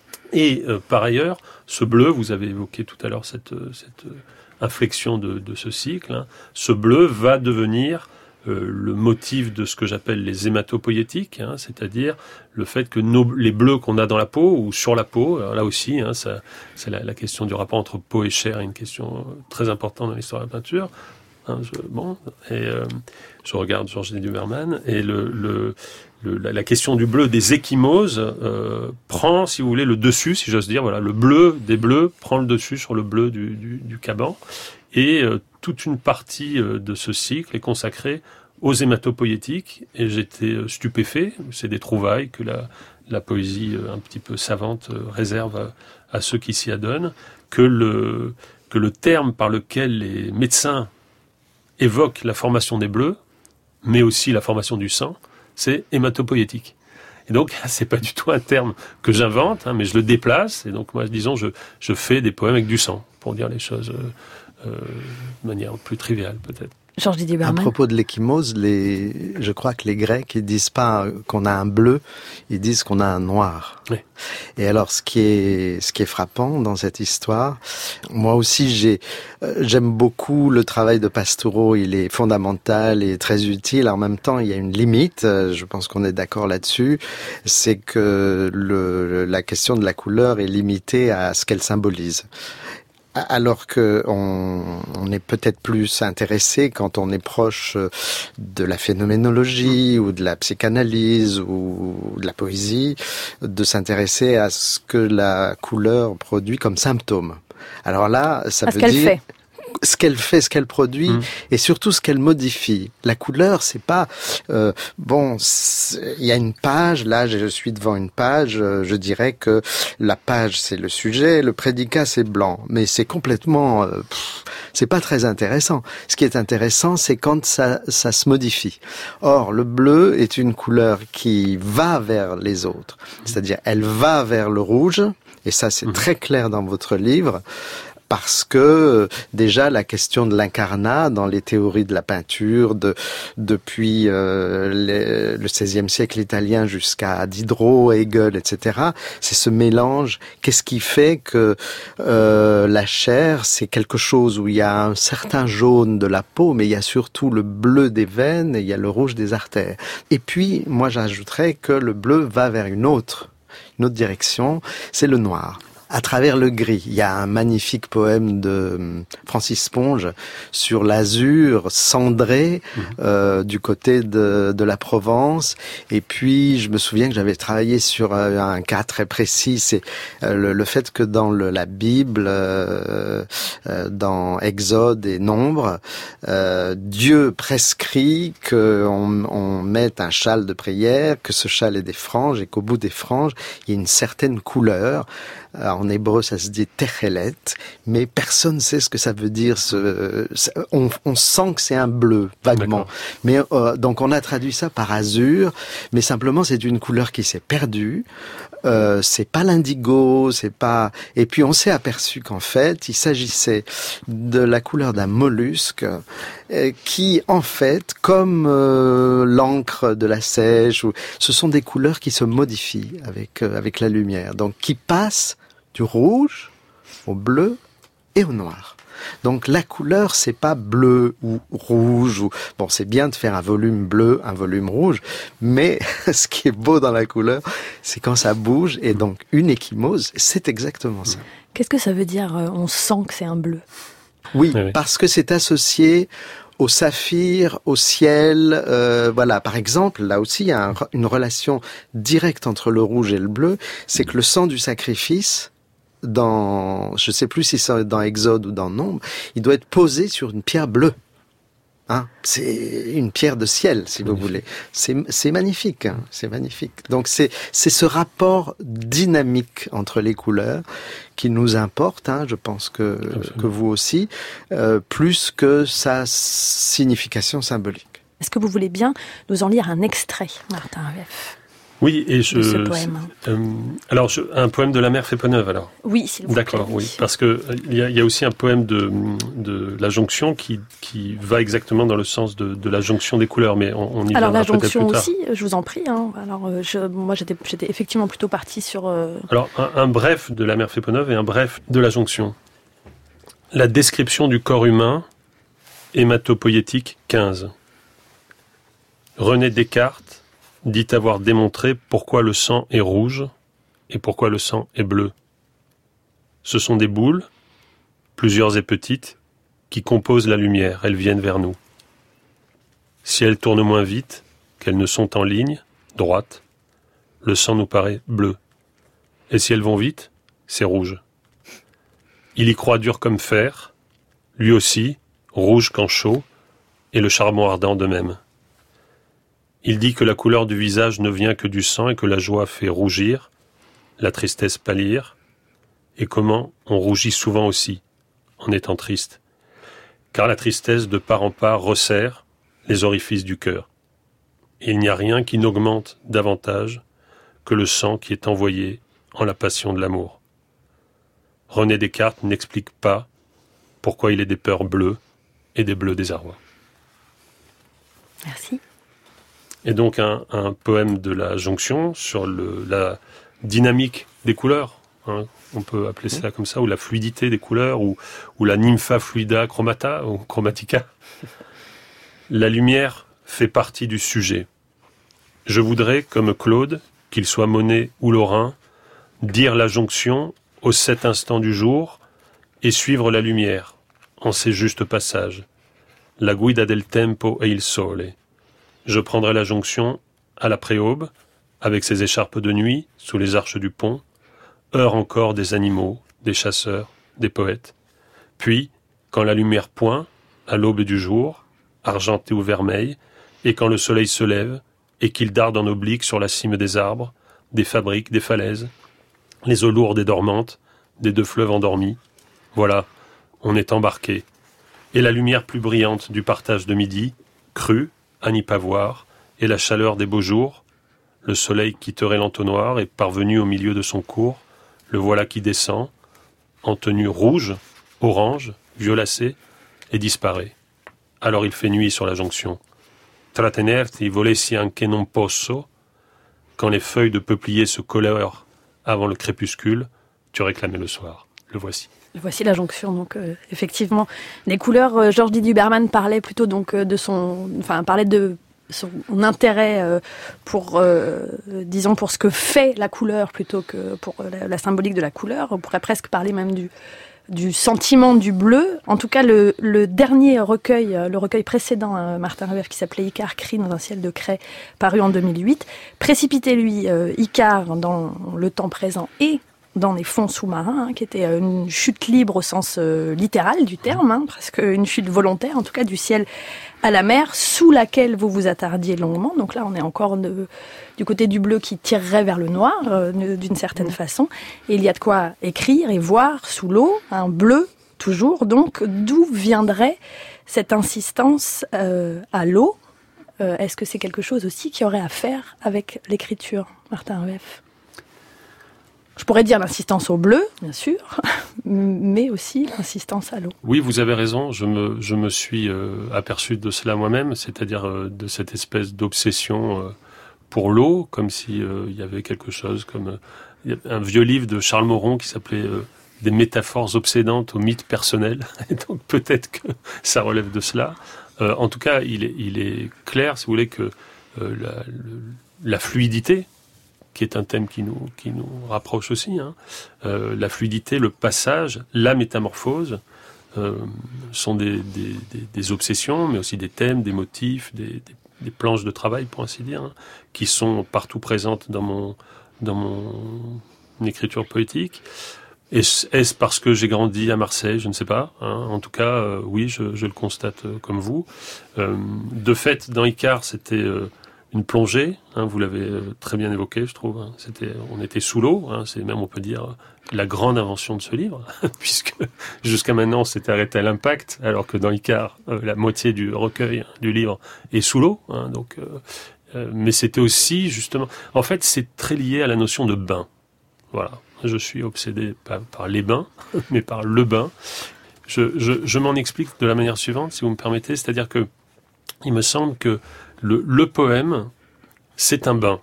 Et euh, par ailleurs, ce bleu, vous avez évoqué tout à l'heure cette, cette inflexion de, de ce cycle, hein, ce bleu va devenir Euh, le motif de ce que j'appelle les hématopoïétiques, hein, c'est-à-dire le fait que nos, les bleus qu'on a dans la peau ou sur la peau, alors là aussi, hein, ça, c'est la, la question du rapport entre peau et chair, une question très importante dans l'histoire de la peinture. Hein, je, bon, et euh, je regarde Georges Duberman, et le, le, le, la, la question du bleu des ecchymoses euh, prend, si vous voulez, le dessus, si j'ose dire. Voilà, le bleu des bleus prend le dessus sur le bleu du, du, du caban, et euh, toute une partie euh, de ce cycle est consacrée aux hématopoïétiques, et j'étais stupéfait. C'est des trouvailles que la, la poésie euh, un petit peu savante euh, réserve à, à ceux qui s'y adonnent, que le, que le terme par lequel les médecins évoquent la formation des bleus, mais aussi la formation du sang, c'est hématopoïétique. Et donc, c'est pas du tout un terme que j'invente, hein, mais je le déplace, et donc moi, disons, je, je fais des poèmes avec du sang, pour dire les choses euh, euh, de manière plus triviale, peut-être. Georges Didier Berman. À propos de l'ecchymose, les, je crois que les Grecs, ils disent pas qu'on a un bleu, ils disent qu'on a un noir. Oui. Et alors, ce qui est, ce qui est frappant dans cette histoire, moi aussi, j'ai, euh, j'aime beaucoup le travail de Pastoureau. Il est fondamental et très utile. En même temps, il y a une limite. Je pense qu'on est d'accord là-dessus. C'est que le, la question de la couleur est limitée à ce qu'elle symbolise. Alors que on, on est peut-être plus intéressé quand on est proche de la phénoménologie ou de la psychanalyse ou de la poésie, de s'intéresser à ce que la couleur produit comme symptôme. Alors là, ça à veut ce qu'elle dire fait. ce qu'elle fait, ce qu'elle produit, mmh. et surtout ce qu'elle modifie. La couleur, c'est pas euh, bon. Il y a une page. Là, je suis devant une page. Je dirais que la page, c'est le sujet, le prédicat, c'est blanc. Mais c'est complètement, euh, pff, c'est pas très intéressant. Ce qui est intéressant, c'est quand ça, ça se modifie. Or, le bleu est une couleur qui va vers les autres. C'est-à-dire, elle va vers le rouge. Et ça, c'est mmh. très clair dans votre livre. Parce que déjà la question de l'incarnat dans les théories de la peinture de, depuis euh, les, le seizième siècle italien jusqu'à Diderot, Hegel, et cetera, c'est ce mélange. Qu'est-ce qui fait que euh, la chair, c'est quelque chose où il y a un certain jaune de la peau, mais il y a surtout le bleu des veines et il y a le rouge des artères. Et puis, moi j'ajouterais que le bleu va vers une autre, une autre direction, c'est le noir. À travers le gris, il y a un magnifique poème de Francis Sponge sur l'azur cendré mmh. euh, du côté de, de la Provence. Et puis, je me souviens que j'avais travaillé sur euh, un cas très précis, c'est euh, le, le fait que dans le, la Bible, euh, euh, dans Exode et Nombre, euh, Dieu prescrit qu'on on mette un châle de prière, que ce châle ait des franges et qu'au bout des franges, il y ait une certaine couleur. Alors, en hébreu, ça se dit techelet, mais personne ne sait ce que ça veut dire. Ce, on, on sent que c'est un bleu, vaguement. D'accord. Mais euh, donc on a traduit ça par azur, mais simplement c'est une couleur qui s'est perdue. Euh, c'est pas l'indigo, c'est pas. Et puis on s'est aperçu qu'en fait, il s'agissait de la couleur d'un mollusque euh, qui, en fait, comme euh, l'encre de la seiche, ou, ce sont des couleurs qui se modifient avec euh, avec la lumière, donc qui passent du rouge au bleu et au noir. Donc la couleur, c'est pas bleu ou rouge. Ou bon, c'est bien de faire un volume bleu, un volume rouge, mais ce qui est beau dans la couleur, c'est quand ça bouge. Et donc une échymose, c'est exactement ça. Qu'est-ce que ça veut dire euh, on sent que c'est un bleu? Oui, oui, parce que c'est associé au saphir, au ciel. Euh, voilà, par exemple, là aussi, il y a un, une relation directe entre le rouge et le bleu. C'est que le sang du sacrifice, dans, je sais plus si c'est dans Exode ou dans Nombre, il doit être posé sur une pierre bleue. Hein, c'est une pierre de ciel, si vous voulez. C'est, c'est magnifique, hein, c'est magnifique. Donc c'est, c'est ce rapport dynamique entre les couleurs qui nous importe, hein, je pense que, que vous aussi, euh, plus que sa signification symbolique. Est-ce que vous voulez bien nous en lire un extrait, Martin Rueff? Oui, et je. Ce poème. Euh, alors, je, un poème de la mère Féponeuve, alors. Oui, s'il vous plaît. D'accord, oui, parce que il y a, y a aussi un poème de de la jonction qui qui va exactement dans le sens de de la jonction des couleurs, mais on, on y alors, viendra peut-être plus tard. Alors la jonction aussi, je vous en prie. Hein. Alors, je, moi, j'étais j'étais effectivement plutôt partie sur. Euh... Alors, un, un bref de la mère Féponeuve et un bref de la jonction. La description du corps humain, hématopoïétique quinze. René Descartes dit avoir démontré pourquoi le sang est rouge et pourquoi le sang est bleu. Ce sont des boules, plusieurs et petites, qui composent la lumière, elles viennent vers nous. Si elles tournent moins vite, qu'elles ne sont en ligne, droite, le sang nous paraît bleu. Et si elles vont vite, c'est rouge. Il y croit dur comme fer, lui aussi, rouge quand chaud, et le charbon ardent de même. Il dit que la couleur du visage ne vient que du sang et que la joie fait rougir, la tristesse pâlir, et comment on rougit souvent aussi, en étant triste. Car la tristesse de part en part resserre les orifices du cœur. Et il n'y a rien qui n'augmente davantage que le sang qui est envoyé en la passion de l'amour. René Descartes n'explique pas pourquoi il est des peurs bleues et des bleus désarrois. Merci. Et donc un, un poème de la jonction sur le, la dynamique des couleurs, hein, on peut appeler ça comme ça, ou la fluidité des couleurs, ou, ou la nympha fluida chromata, ou chromatica. La lumière fait partie du sujet. Je voudrais, comme Claude, qu'il soit Monet ou Lorrain, dire la jonction aux sept instants du jour et suivre la lumière en ses justes passages. La guida del tempo e il sole. Je prendrai la jonction à la préaube, avec ses écharpes de nuit, sous les arches du pont, heure encore des animaux, des chasseurs, des poètes. Puis, quand la lumière pointe, à l'aube du jour, argentée ou vermeille, et quand le soleil se lève, et qu'il darde en oblique sur la cime des arbres, des fabriques, des falaises, les eaux lourdes et dormantes, des deux fleuves endormis, voilà, on est embarqué. Et la lumière plus brillante du partage de midi, crue, à n'y pas voir, et la chaleur des beaux jours, le soleil quitterait l'entonnoir et parvenu au milieu de son cours, le voilà qui descend, en tenue rouge, orange, violacée, et disparaît. Alors il fait nuit sur la jonction. Trattenerti volessi anche non posso, quand les feuilles de peuplier se colorent avant le crépuscule, tu réclamais le soir. Le voici. Voici la jonction, donc euh, effectivement les couleurs. Euh, Georges Didier Huberman parlait plutôt donc euh, de son, enfin parlait de son intérêt euh, pour, euh, disons pour ce que fait la couleur plutôt que pour euh, la, la symbolique de la couleur. On pourrait presque parler même du du sentiment du bleu. En tout cas, le, le dernier recueil, le recueil précédent, euh, Martin Rueff, qui s'appelait Icare crie dans un ciel de craie, paru en deux mille huit, précipité lui euh, Icare dans le temps présent et dans les fonds sous-marins, hein, qui était une chute libre au sens euh, littéral du terme, hein, presque une chute volontaire, en tout cas du ciel à la mer, sous laquelle vous vous attardiez longuement. Donc là, on est encore de, du côté du bleu qui tirerait vers le noir, euh, d'une certaine façon. Et il y a de quoi écrire et voir sous l'eau, un bleu toujours. Donc, d'où viendrait cette insistance euh, à l'eau? euh, Est-ce que c'est quelque chose aussi qui aurait à faire avec l'écriture, Martin Rueff? Je pourrais dire l'insistance au bleu, bien sûr, mais aussi l'insistance à l'eau. Oui, vous avez raison. Je me, je me suis euh, aperçu de cela moi-même, c'est-à-dire euh, de cette espèce d'obsession euh, pour l'eau, comme si euh, il y avait quelque chose comme euh, un vieux livre de Charles Moron qui s'appelait euh, Des métaphores obsédantes au mythe personnel. Et donc peut-être que ça relève de cela. Euh, en tout cas, il est, il est clair, si vous voulez, que euh, la, le, la fluidité, qui est un thème qui nous, qui nous rapproche aussi, hein. euh, la fluidité, le passage, la métamorphose, euh, sont des, des, des, des obsessions, mais aussi des thèmes, des motifs, des, des, des planches de travail, pour ainsi dire, hein, qui sont partout présentes dans mon, dans mon écriture poétique. Est-ce, est-ce parce que j'ai grandi à Marseille? Je ne sais pas. Hein. En tout cas, euh, oui, je, je le constate euh, comme vous. Euh, de fait, dans Icare, c'était... Euh, une plongée, hein, vous l'avez euh, très bien évoqué, je trouve. Hein. C'était, on était sous l'eau, hein, c'est même, on peut dire, la grande invention de ce livre, puisque jusqu'à maintenant, on s'était arrêté à l'impact, alors que dans Icare, euh, la moitié du recueil, hein, du livre, est sous l'eau. Hein, donc, euh, euh, mais c'était aussi, justement... En fait, c'est très lié à la notion de bain. Voilà. Je suis obsédé pas par les bains, mais par le bain. Je, je, je m'en explique de la manière suivante, si vous me permettez, c'est-à-dire que il me semble que Le, le poème, c'est un bain.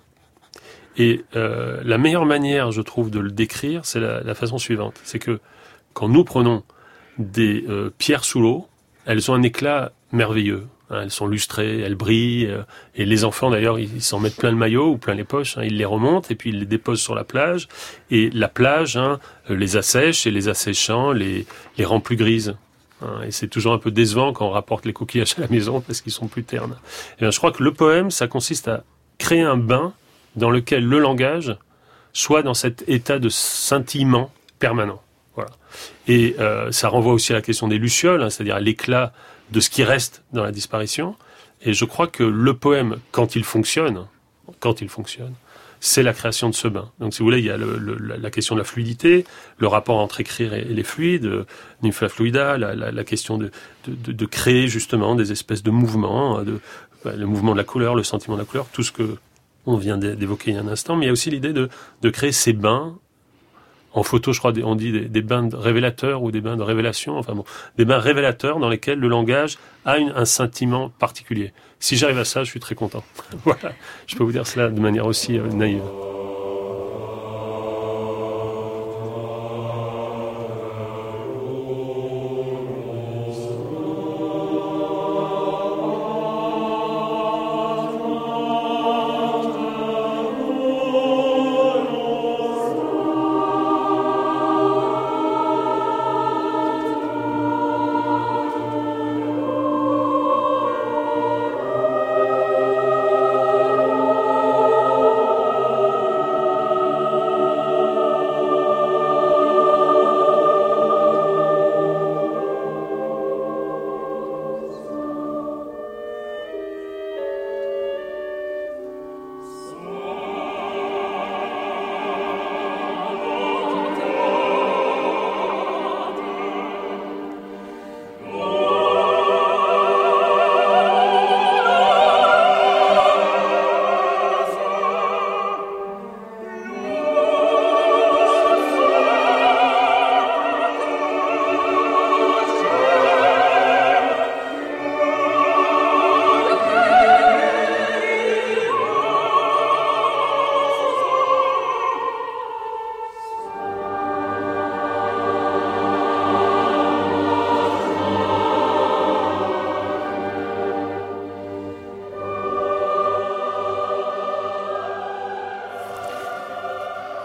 Et euh, la meilleure manière, je trouve, de le décrire, c'est la, la façon suivante. C'est que quand nous prenons des euh, pierres sous l'eau, elles ont un éclat merveilleux. Hein, elles sont lustrées, elles brillent. Euh, et les enfants, d'ailleurs, ils, ils s'en mettent plein le maillot ou plein les poches. Hein, ils les remontent et puis ils les déposent sur la plage. Et la plage hein, les assèche et les asséchant les, les rend plus grises. Et c'est toujours un peu décevant quand on rapporte les coquillages à la maison parce qu'ils sont plus ternes. Et bien, je crois que le poème, ça consiste à créer un bain dans lequel le langage soit dans cet état de scintillement permanent. Voilà. Et euh, ça renvoie aussi à la question des lucioles, hein, c'est-à-dire à l'éclat de ce qui reste dans la disparition. Et je crois que le poème, quand il fonctionne, quand il fonctionne, c'est la création de ce bain. Donc, si vous voulez, il y a le, le, la question de la fluidité, le rapport entre écrire et, et les fluides, euh, nympha fluida, la, la, la question de, de, de, de créer justement des espèces de mouvements, de, bah, le mouvement de la couleur, le sentiment de la couleur, tout ce que on vient d'évoquer il y a un instant. Mais il y a aussi l'idée de, de créer ces bains. En photo, je crois, on dit des, des bains révélateurs ou des bains de révélation, enfin bon, des bains révélateurs dans lesquels le langage a une, un scintillement particulier. Si j'arrive à ça, je suis très content. Voilà, je peux vous dire cela de manière aussi euh, naïve.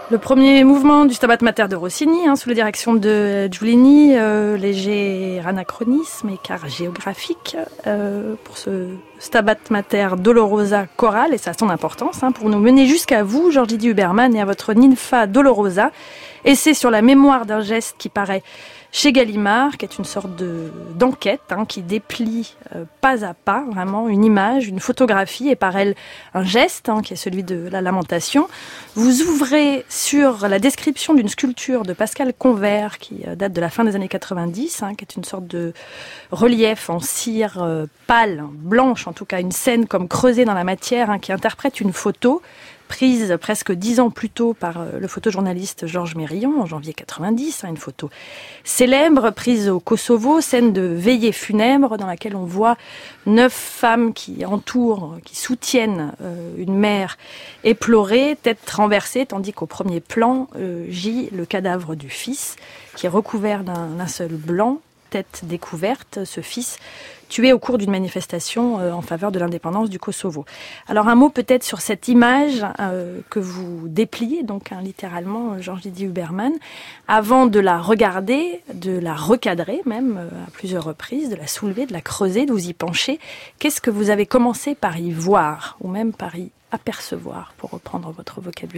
Le premier mouvement du Stabat Mater de Rossini, hein, sous la direction de Giulini, euh, léger anachronisme, écart géographique, euh, pour ce Stabat Mater Dolorosa chorale, et ça a son importance, hein, pour nous mener jusqu'à vous, Georges Didier Huberman, et à votre Ninfa Dolorosa, essai sur la mémoire d'un geste qui paraît chez Gallimard, qui est une sorte de, d'enquête, hein, qui déplie euh, pas à pas vraiment une image, une photographie, et par elle un geste, hein, qui est celui de la lamentation. Vous ouvrez sur la description d'une sculpture de Pascal Convert, qui euh, date de la fin des années quatre-vingt-dix, hein, qui est une sorte de relief en cire euh, pâle, blanche en tout cas, une scène comme creusée dans la matière, hein, qui interprète une photo prise presque dix ans plus tôt par le photojournaliste Georges Mérillon, en janvier quatre-vingt-dix, hein, une photo célèbre, prise au Kosovo, scène de veillée funèbre dans laquelle on voit neuf femmes qui entourent, qui soutiennent euh, une mère éplorée, tête renversée, tandis qu'au premier plan euh, gît le cadavre du fils, qui est recouvert d'un linceul blanc, tête découverte, ce fils tué au cours d'une manifestation euh, en faveur de l'indépendance du Kosovo. Alors un mot peut-être sur cette image euh, que vous dépliez, donc hein, littéralement, euh, Georges Didier Huberman, avant de la regarder, de la recadrer même euh, à plusieurs reprises, de la soulever, de la creuser, de vous y pencher. Qu'est-ce que vous avez commencé par y voir, ou même par y apercevoir, pour reprendre votre vocabulaire ?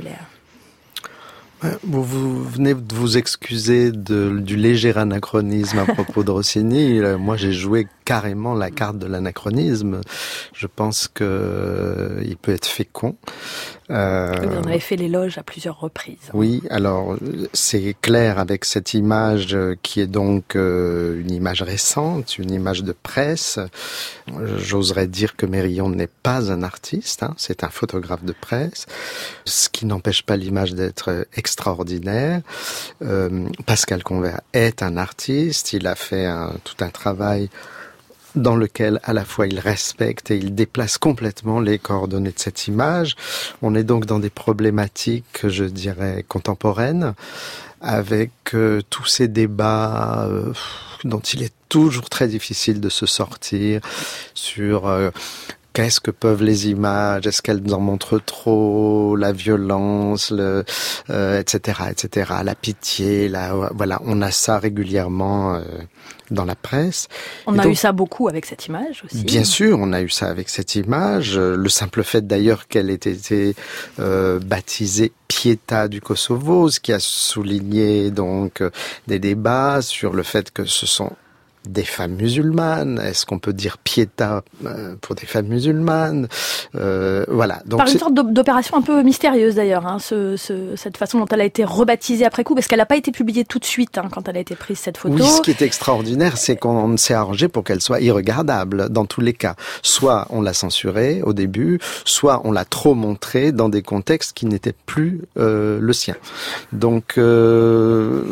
Vous, vous venez de vous excuser de, du léger anachronisme à propos de Rossini. Moi, j'ai joué carrément la carte de l'anachronisme. Je pense que euh, il peut être fécond. Euh, Vous en avez fait l'éloge à plusieurs reprises. Oui, alors c'est clair avec cette image qui est donc euh, une image récente, une image de presse. J'oserais dire que Mérillon n'est pas un artiste, hein, c'est un photographe de presse, ce qui n'empêche pas l'image d'être extraordinaire. Euh, Pascal Convert est un artiste, il a fait un, tout un travail dans lequel à la fois il respecte et il déplace complètement les coordonnées de cette image. On est donc dans des problématiques, je dirais, contemporaines, avec euh, tous ces débats euh, dont il est toujours très difficile de se sortir sur... Euh, Qu'est-ce que peuvent les images? Est-ce qu'elles en montrent trop? La violence, le, euh, et cetera, et cetera. La pitié, la, voilà, on a ça régulièrement euh, dans la presse. On et a donc, eu ça beaucoup avec cette image aussi. Bien sûr, on a eu ça avec cette image. Le simple fait d'ailleurs qu'elle ait été euh, baptisée Pietà du Kosovo, ce qui a souligné donc des débats sur le fait que ce sont des femmes musulmanes. Est-ce qu'on peut dire piéta pour des femmes musulmanes? euh, Voilà. Donc par une sorte d'opération un peu mystérieuse d'ailleurs, hein, ce, ce, cette façon dont elle a été rebaptisée après coup, parce qu'elle n'a pas été publiée tout de suite hein, quand elle a été prise cette photo. Oui, ce qui est extraordinaire, c'est qu'on s'est arrangé pour qu'elle soit irregardable dans tous les cas. Soit on l'a censurée au début, soit on l'a trop montrée dans des contextes qui n'étaient plus euh, le sien. Donc, euh,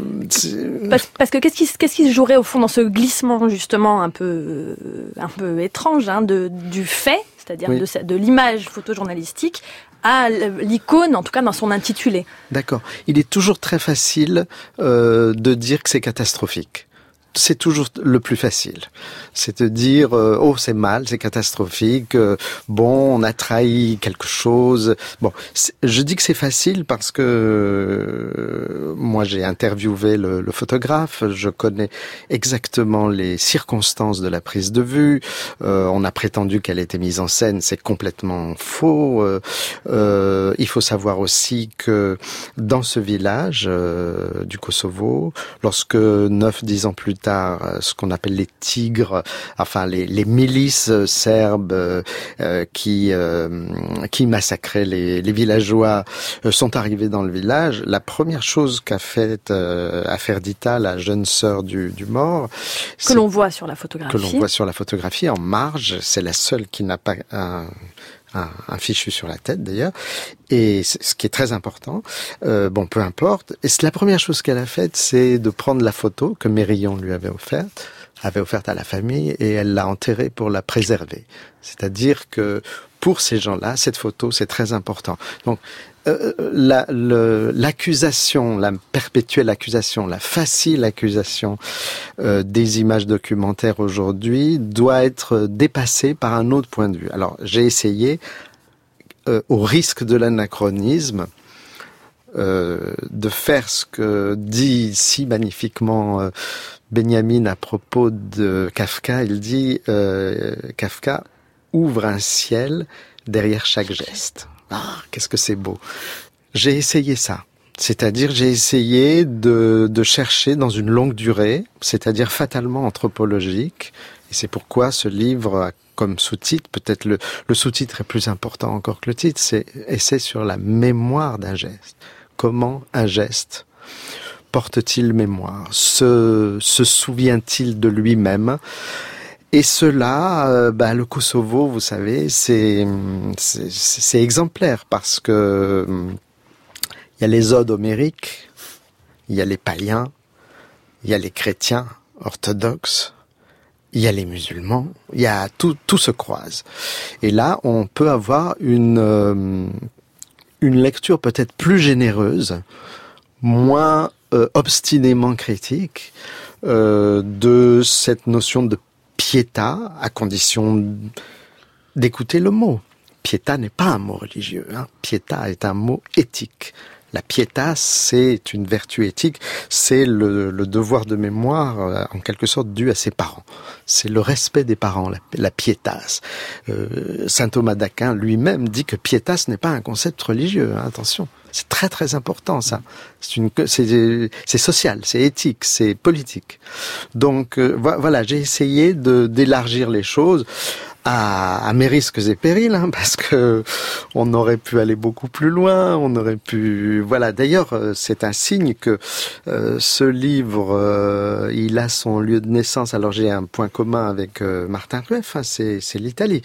parce, parce que qu'est-ce qui, qu'est-ce qui se jouerait au fond dans ce glissement justement un peu un peu étrange hein, de du fait, c'est-à-dire oui. de, de l'image photojournalistique à l'icône, en tout cas dans son intitulé. D'accord. Il est toujours très facile euh, de dire que c'est catastrophique. C'est toujours le plus facile. C'est de dire euh, oh c'est mal, c'est catastrophique. Euh, bon, on a trahi quelque chose. Bon, je dis que c'est facile parce que euh, moi j'ai interviewé le, le photographe. Je connais exactement les circonstances de la prise de vue. Euh, on a prétendu qu'elle était mise en scène, c'est complètement faux. Euh, euh, il faut savoir aussi que dans ce village euh, du Kosovo, lorsque neuf, dix ans plus tard ce qu'on appelle les tigres, enfin les, les milices serbes euh, qui euh, qui massacraient les, les villageois euh, sont arrivés dans le village. La première chose qu'a fait euh, Aferdita, la jeune sœur du, du mort, que l'on voit sur la photographie, que l'on voit sur la photographie en marge, c'est la seule qui n'a pas un Un, un fichu sur la tête d'ailleurs, et ce qui est très important, euh, bon peu importe, et c'est la première chose qu'elle a faite, c'est de prendre la photo que Mérillon lui avait offerte, avait offerte à la famille, et elle l'a enterrée pour la préserver. C'est-à-dire que pour ces gens-là, cette photo c'est très important. Donc Euh, la, le, l'accusation, la perpétuelle accusation, la facile accusation euh, des images documentaires aujourd'hui doit être dépassée par un autre point de vue. Alors, j'ai essayé, euh, au risque de l'anachronisme, euh, de faire ce que dit si magnifiquement euh, Benjamin à propos de Kafka. Il dit euh, Kafka ouvre un ciel derrière chaque geste. Ah, qu'est-ce que c'est beau. J'ai essayé ça. C'est-à-dire, j'ai essayé de, de chercher dans une longue durée, c'est-à-dire fatalement anthropologique. Et c'est pourquoi ce livre a comme sous-titre, peut-être le, le sous-titre est plus important encore que le titre, c'est Essai sur la mémoire d'un geste. Comment un geste porte-t-il mémoire? Se, se souvient-il de lui-même? Et cela, euh, bah, le Kosovo, vous savez, c'est, c'est, c'est exemplaire parce que il y a les odes homériques, il y a les païens, il y a les chrétiens orthodoxes, il y a les musulmans, il y a tout, tout se croise. Et là, on peut avoir une euh, une lecture peut-être plus généreuse, moins euh, obstinément critique euh, de cette notion de pietà, à condition d'écouter le mot. Pietà n'est pas un mot religieux, hein. Pietà est un mot éthique. La pietà, c'est une vertu éthique, c'est le, le devoir de mémoire, en quelque sorte, dû à ses parents. C'est le respect des parents, la, la pietas. Euh, Saint Thomas d'Aquin lui-même dit que pietas n'est pas un concept religieux, hein, attention. C'est très très important ça. C'est une, c'est, c'est social, c'est éthique, c'est politique. Donc euh, voilà, j'ai essayé de d'élargir les choses à, à mes risques et périls, hein, parce que on aurait pu aller beaucoup plus loin. On aurait pu, voilà. D'ailleurs, c'est un signe que euh, ce livre, euh, il a son lieu de naissance. Alors j'ai un point commun avec euh, Martin Rueff, hein, c'est c'est l'Italie.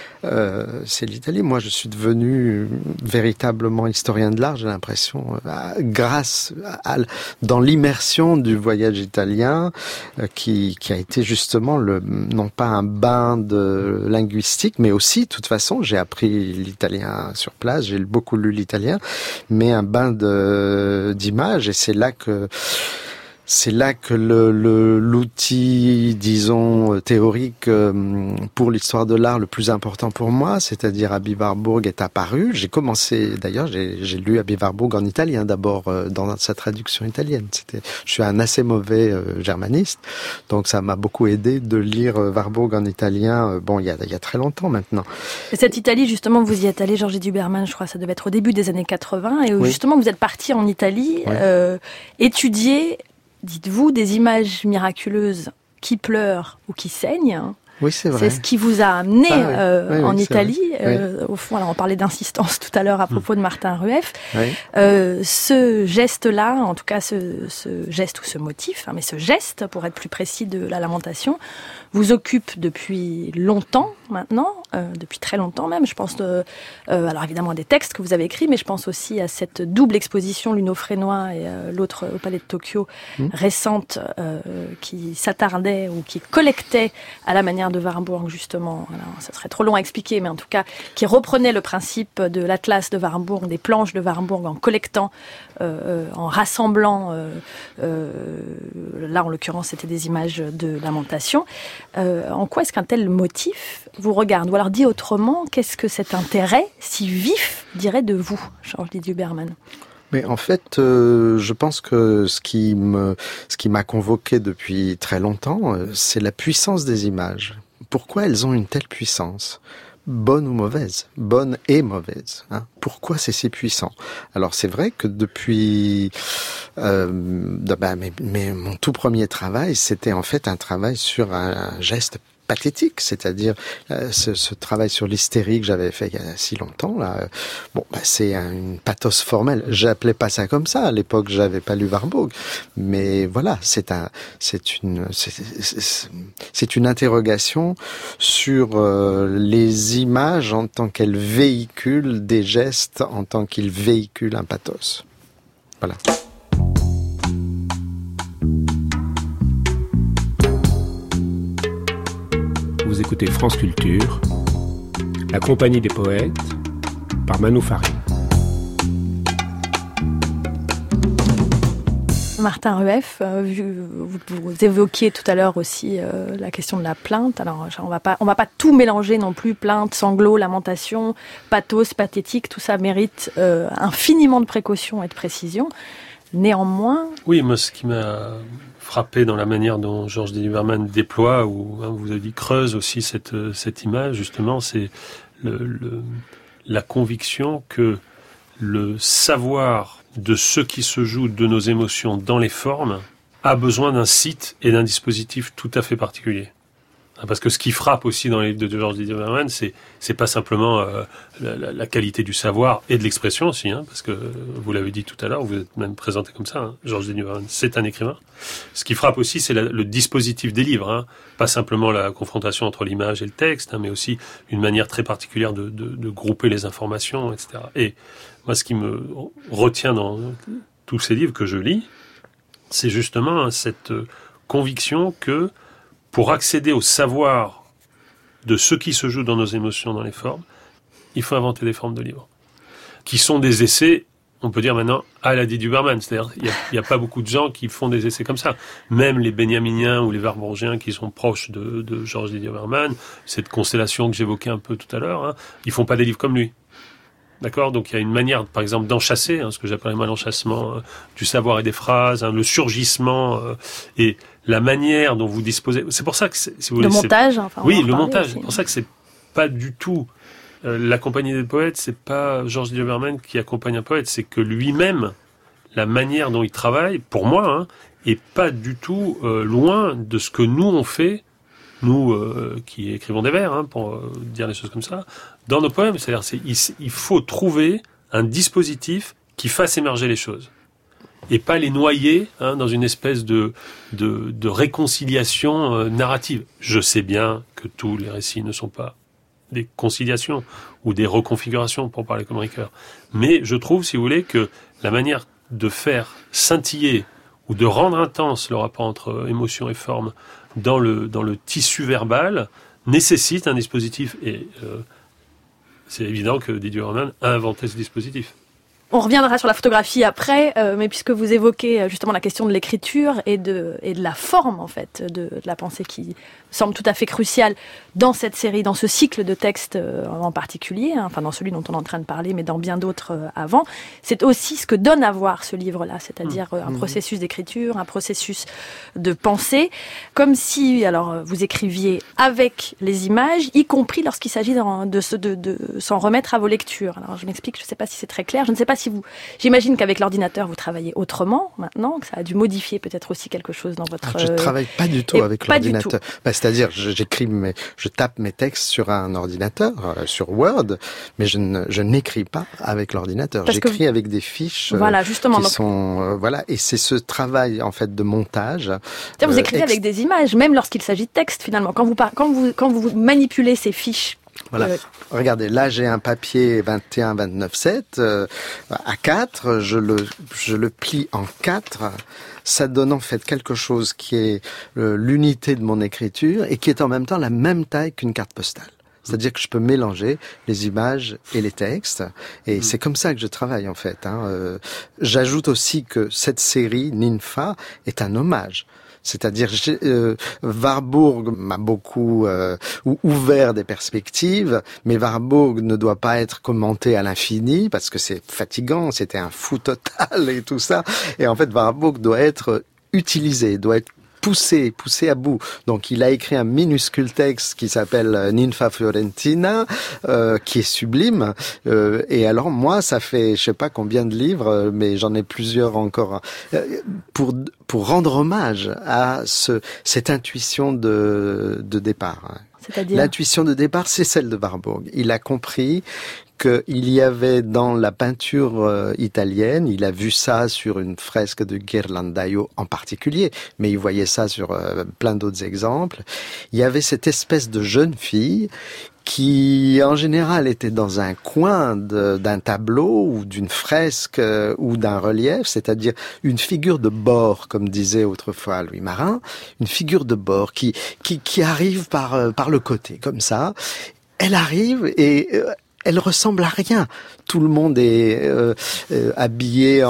Euh, c'est l'Italie. Moi, je suis devenu véritablement historien de l'art, j'ai l'impression, euh, grâce à, à, dans l'immersion du voyage italien, euh, qui, qui a été justement le, non pas un bain de linguistique, mais aussi, de toute façon, j'ai appris l'italien sur place, j'ai beaucoup lu l'italien, mais un bain de, d'images, et c'est là que C'est là que le, le, l'outil, disons, théorique euh, pour l'histoire de l'art le plus important pour moi, c'est-à-dire Aby Warburg, est apparu. J'ai commencé, d'ailleurs, j'ai, j'ai lu Aby Warburg en italien d'abord, euh, dans sa traduction italienne. C'était, je suis un assez mauvais euh, germaniste, donc ça m'a beaucoup aidé de lire euh, Warburg en italien, euh, bon, il y a, il y a très longtemps maintenant. Et cette Italie, justement, vous y êtes allé, Georges Duberman, je crois, ça devait être au début des années quatre-vingts, et où oui. justement vous êtes parti en Italie, oui. euh, étudier... dites-vous, des images miraculeuses qui pleurent ou qui saignent. Oui, c'est vrai. C'est ce qui vous a amené ah, oui. Euh, oui, oui, en Italie. Euh, oui. Au fond, alors on parlait d'insistance tout à l'heure à propos de Martin Rueff. Oui. Euh, ce geste-là, en tout cas ce, ce geste ou ce motif, hein, mais ce geste, pour être plus précis, de la lamentation, vous occupe depuis longtemps maintenant, euh, depuis très longtemps même. Je pense, de, euh, alors évidemment à des textes que vous avez écrits, mais je pense aussi à cette double exposition, l'une au Frénois et euh, l'autre au Palais de Tokyo, mmh. récente, euh, qui s'attardait ou qui collectait à la manière de Warburg, justement. Alors, ça serait trop long à expliquer, mais en tout cas, qui reprenait le principe de l'atlas de Warburg, des planches de Warburg, en collectant, euh, en rassemblant, euh, euh, là en l'occurrence c'était des images de lamentation. Euh, en quoi est-ce qu'un tel motif vous regarde? Ou alors dit autrement, qu'est-ce que cet intérêt si vif dirait de vous, Georges Duberman? Mais en fait, euh, je pense que ce qui me, ce qui m'a convoqué depuis très longtemps, euh, c'est la puissance des images. Pourquoi elles ont une telle puissance ? Bonne ou mauvaise, bonne et mauvaise. Hein. Pourquoi c'est si puissant ? Alors c'est vrai que depuis euh, bah, mais, mais mon tout premier travail, c'était en fait un travail sur un, un geste pathétique, c'est-à-dire euh, ce, ce travail sur l'hystérie que j'avais fait il y a si longtemps là. Euh, bon, bah, c'est un, une pathos formelle. J'appelais pas ça comme ça à l'époque. J'avais pas lu Warburg, mais voilà, c'est un, c'est une, c'est, c'est, c'est une interrogation sur euh, les images en tant qu'elles véhiculent des gestes, en tant qu'ils véhiculent un pathos. Voilà. Vous écoutez France Culture, la compagnie des poètes, par Mano Farine. Martin Rueff, euh, vous, vous évoquiez tout à l'heure aussi euh, la question de la plainte. Alors, on va pas, on va pas tout mélanger non plus, plainte, sanglots, lamentation, pathos, pathétique, tout ça mérite euh, infiniment de précaution et de précision. Néanmoins... Oui, moi, ce qui m'a frappé dans la manière dont Georges Dedy Berman déploie, ou hein, vous avez dit creuse aussi cette, cette image, justement, c'est le, le, la conviction que le savoir de ce qui se joue de nos émotions dans les formes a besoin d'un site et d'un dispositif tout à fait particulier. Parce que ce qui frappe aussi dans les livres de Georges Dedy Berman, c'est c'est pas simplement euh, la, la qualité du savoir et de l'expression aussi, hein, parce que vous l'avez dit tout à l'heure, vous êtes même présenté comme ça, hein, Georges Dedy Berman, c'est un écrivain. Ce qui frappe aussi, c'est la, le dispositif des livres, hein, pas simplement la confrontation entre l'image et le texte, hein, mais aussi une manière très particulière de, de, de grouper les informations, et cetera. Et moi, ce qui me retient dans tous ces livres que je lis, c'est justement cette conviction que pour accéder au savoir de ce qui se joue dans nos émotions, dans les formes, il faut inventer des formes de livres, qui sont des essais, on peut dire maintenant, à la Dedy Berman. C'est-à-dire, il n'y a, a pas beaucoup de gens qui font des essais comme ça. Même les Benjaminiens ou les Warburgiens qui sont proches de, de Georges Dedy Berman, cette constellation que j'évoquais un peu tout à l'heure, hein, ils font pas des livres comme lui. D'accord ? Donc il y a une manière, par exemple, d'enchasser, hein, ce que j'appelle l'enchassement euh, du savoir et des phrases, hein, le surgissement euh, et la manière dont vous disposez. C'est pour ça que, si vous voulez, le montage. Enfin, oui, le montage. Aussi. C'est pour ça que c'est pas du tout euh, la compagnie des poètes. C'est pas Georges Dedy Berman qui accompagne un poète. C'est que lui-même, la manière dont il travaille, pour moi, hein, est pas du tout euh, loin de ce que nous on fait. Nous euh, qui écrivons des vers, hein, pour euh, dire les choses comme ça, dans nos poèmes. C'est-à-dire, c'est, il, il faut trouver un dispositif qui fasse émerger les choses et pas les noyer, hein, dans une espèce de de, de réconciliation euh, narrative. Je sais bien que tous les récits ne sont pas des conciliations ou des reconfigurations, pour parler comme Ricoeur. Mais je trouve, si vous voulez, que la manière de faire scintiller ou de rendre intense le rapport entre émotion et forme dans le, dans le tissu verbal, nécessite un dispositif. Et euh, c'est évident que Dedy Berman a inventé ce dispositif. On reviendra sur la photographie après, euh, mais puisque vous évoquez justement la question de l'écriture et de, et de la forme, en fait, de, de la pensée qui semble tout à fait cruciale dans cette série, dans ce cycle de textes euh, en particulier, hein, enfin dans celui dont on est en train de parler, mais dans bien d'autres euh, avant, c'est aussi ce que donne à voir ce livre-là, c'est-à-dire euh, un mmh. processus d'écriture, un processus de pensée, comme si, alors, vous écriviez avec les images, y compris lorsqu'il s'agit de, de, de, de s'en remettre à vos lectures. Alors je m'explique, je ne sais pas si c'est très clair, je ne sais pas si vous, j'imagine qu'avec l'ordinateur vous travaillez autrement maintenant, que ça a dû modifier peut-être aussi quelque chose dans votre... Ah, je ne travaille pas du tout avec l'ordinateur. Bah, c'est-à-dire, j'écris mes, je tape mes textes sur un ordinateur, euh, sur Word, mais je, ne, je n'écris pas avec l'ordinateur. Parce J'écris que... avec des fiches euh, voilà, justement, qui donc... sont... Euh, voilà, et c'est ce travail, en fait, de montage... C'est-à-dire, vous écrivez euh, ex... avec des images, même lorsqu'il s'agit de texte, finalement. Quand vous, par... quand vous, quand vous manipulez ces fiches... Voilà. Euh... Regardez, là j'ai un papier vingt et un vingt-neuf sept euh, à quatre, je le je le plie en quatre. Ça donne en fait quelque chose qui est euh, l'unité de mon écriture et qui est en même temps la même taille qu'une carte postale. C'est-à-dire que je peux mélanger les images et les textes, et mmh. c'est comme ça que je travaille en fait. Hein. Euh, j'ajoute aussi que cette série Ninfa est un hommage. C'est-à-dire, euh, Warburg m'a beaucoup euh, ouvert des perspectives, mais Warburg ne doit pas être commenté à l'infini parce que c'est fatigant, c'était un fou total et tout ça. Et en fait, Warburg doit être utilisé, doit être poussé, poussé à bout. Donc il a écrit un minuscule texte qui s'appelle Ninfa Fiorentina, euh, qui est sublime. Euh, et alors moi, ça fait je sais pas combien de livres, mais j'en ai plusieurs encore, euh, pour pour rendre hommage à ce cette intuition de de départ. C'est-à-dire ? L'intuition de départ, c'est celle de Warburg. Il a compris qu'il y avait dans la peinture euh, italienne, il a vu ça sur une fresque de Ghirlandaio en particulier, mais il voyait ça sur euh, plein d'autres exemples. Il y avait cette espèce de jeune fille qui, en général, était dans un coin de, d'un tableau ou d'une fresque euh, ou d'un relief, c'est-à-dire une figure de bord, comme disait autrefois Louis Marin, une figure de bord qui qui, qui arrive par euh, par le côté, comme ça. Elle arrive et euh, elle ressemble à rien. Tout le monde est euh, euh, habillé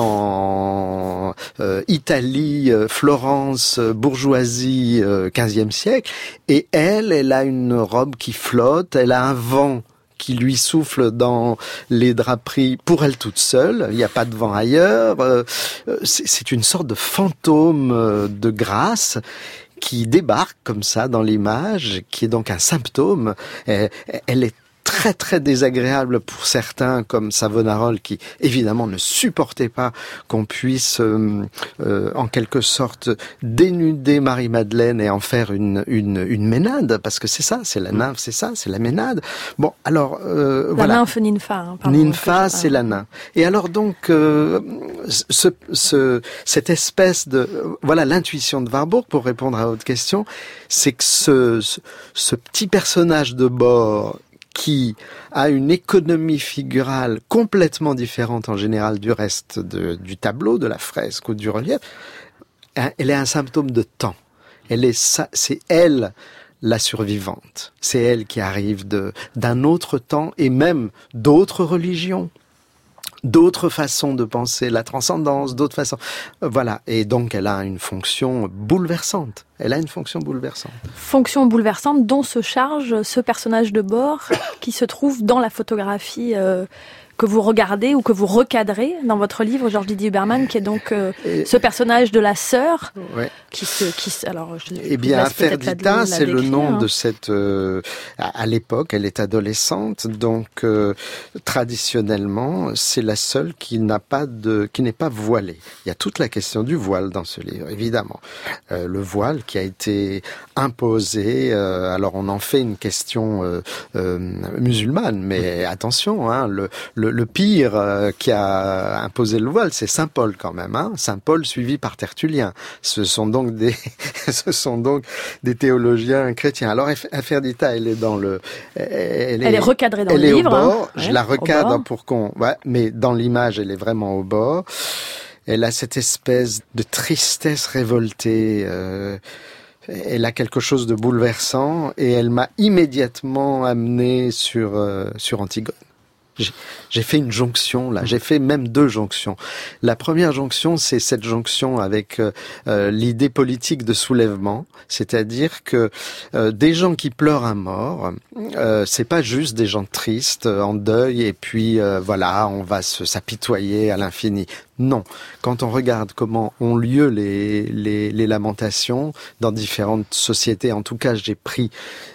en euh, Italie, euh, Florence, euh, bourgeoisie, euh, quinzième siècle. Et elle, elle a une robe qui flotte, elle a un vent qui lui souffle dans les draperies pour elle toute seule. Il n'y a pas de vent ailleurs. Euh, c'est, c'est une sorte de fantôme euh, de grâce qui débarque comme ça dans l'image, qui est donc un symptôme. Elle, elle est très très désagréable pour certains comme Savonarole qui évidemment ne supportait pas qu'on puisse euh, euh, en quelque sorte dénuder Marie-Madeleine et en faire une une une ménade, parce que c'est ça, c'est la nymphe, c'est ça, c'est la ménade. Bon, alors euh, la voilà. La nymphe Ninfa. Hein, pardon, Ninfa, c'est la nymphe. Et alors donc euh, ce ce cette espèce de voilà l'intuition de Warburg, pour répondre à votre question, c'est que ce ce, ce petit personnage de bord qui a une économie figurale complètement différente en général du reste de, du tableau, de la fresque ou du relief, elle est un symptôme de temps. Elle est ça, c'est elle la survivante. C'est elle qui arrive de, d'un autre temps et même d'autres religions, d'autres façons de penser la transcendance, d'autres façons. Voilà. Et donc, elle a une fonction bouleversante. Elle a une fonction bouleversante. Fonction bouleversante dont se charge ce personnage de bord qui se trouve dans la photographie euh, que vous regardez ou que vous recadrez dans votre livre, Georges Didier Huberman, qui est donc euh, Et... ce personnage de la sœur. Ouais. Qui se, qui se, alors, je, eh bien, Aferdita, c'est le nom hein. de cette. Euh, à, à l'époque, elle est adolescente, donc euh, traditionnellement, c'est la seule qui n'a pas de, qui n'est pas voilée. Il y a toute la question du voile dans ce livre, évidemment. Euh, le voile qui a été imposé. Euh, alors, on en fait une question euh, euh, musulmane, mais attention, hein, le, le, le pire euh, qui a imposé le voile, c'est Saint Paul quand même. Hein, Saint Paul suivi par Tertullien. Ce sont donc donc des, ce sont donc des théologiens chrétiens. Alors Aferdita, elle est dans le, elle, elle est, est recadrée dans elle le est livre. Au bord. Hein. Je ouais, la recadre pour qu'on, ouais, mais dans l'image, elle est vraiment au bord. Elle a cette espèce de tristesse révoltée. Euh, elle a quelque chose de bouleversant et elle m'a immédiatement amené sur euh, sur Antigone. J'ai, j'ai fait une jonction là, j'ai fait même deux jonctions. La première jonction, c'est cette jonction avec euh, l'idée politique de soulèvement, c'est-à-dire que euh, des gens qui pleurent un mort, euh, c'est pas juste des gens tristes, en deuil, et puis euh, voilà, on va se s'apitoyer à l'infini. Non, quand on regarde comment ont lieu les les, les lamentations dans différentes sociétés, en tout cas, j'ai pris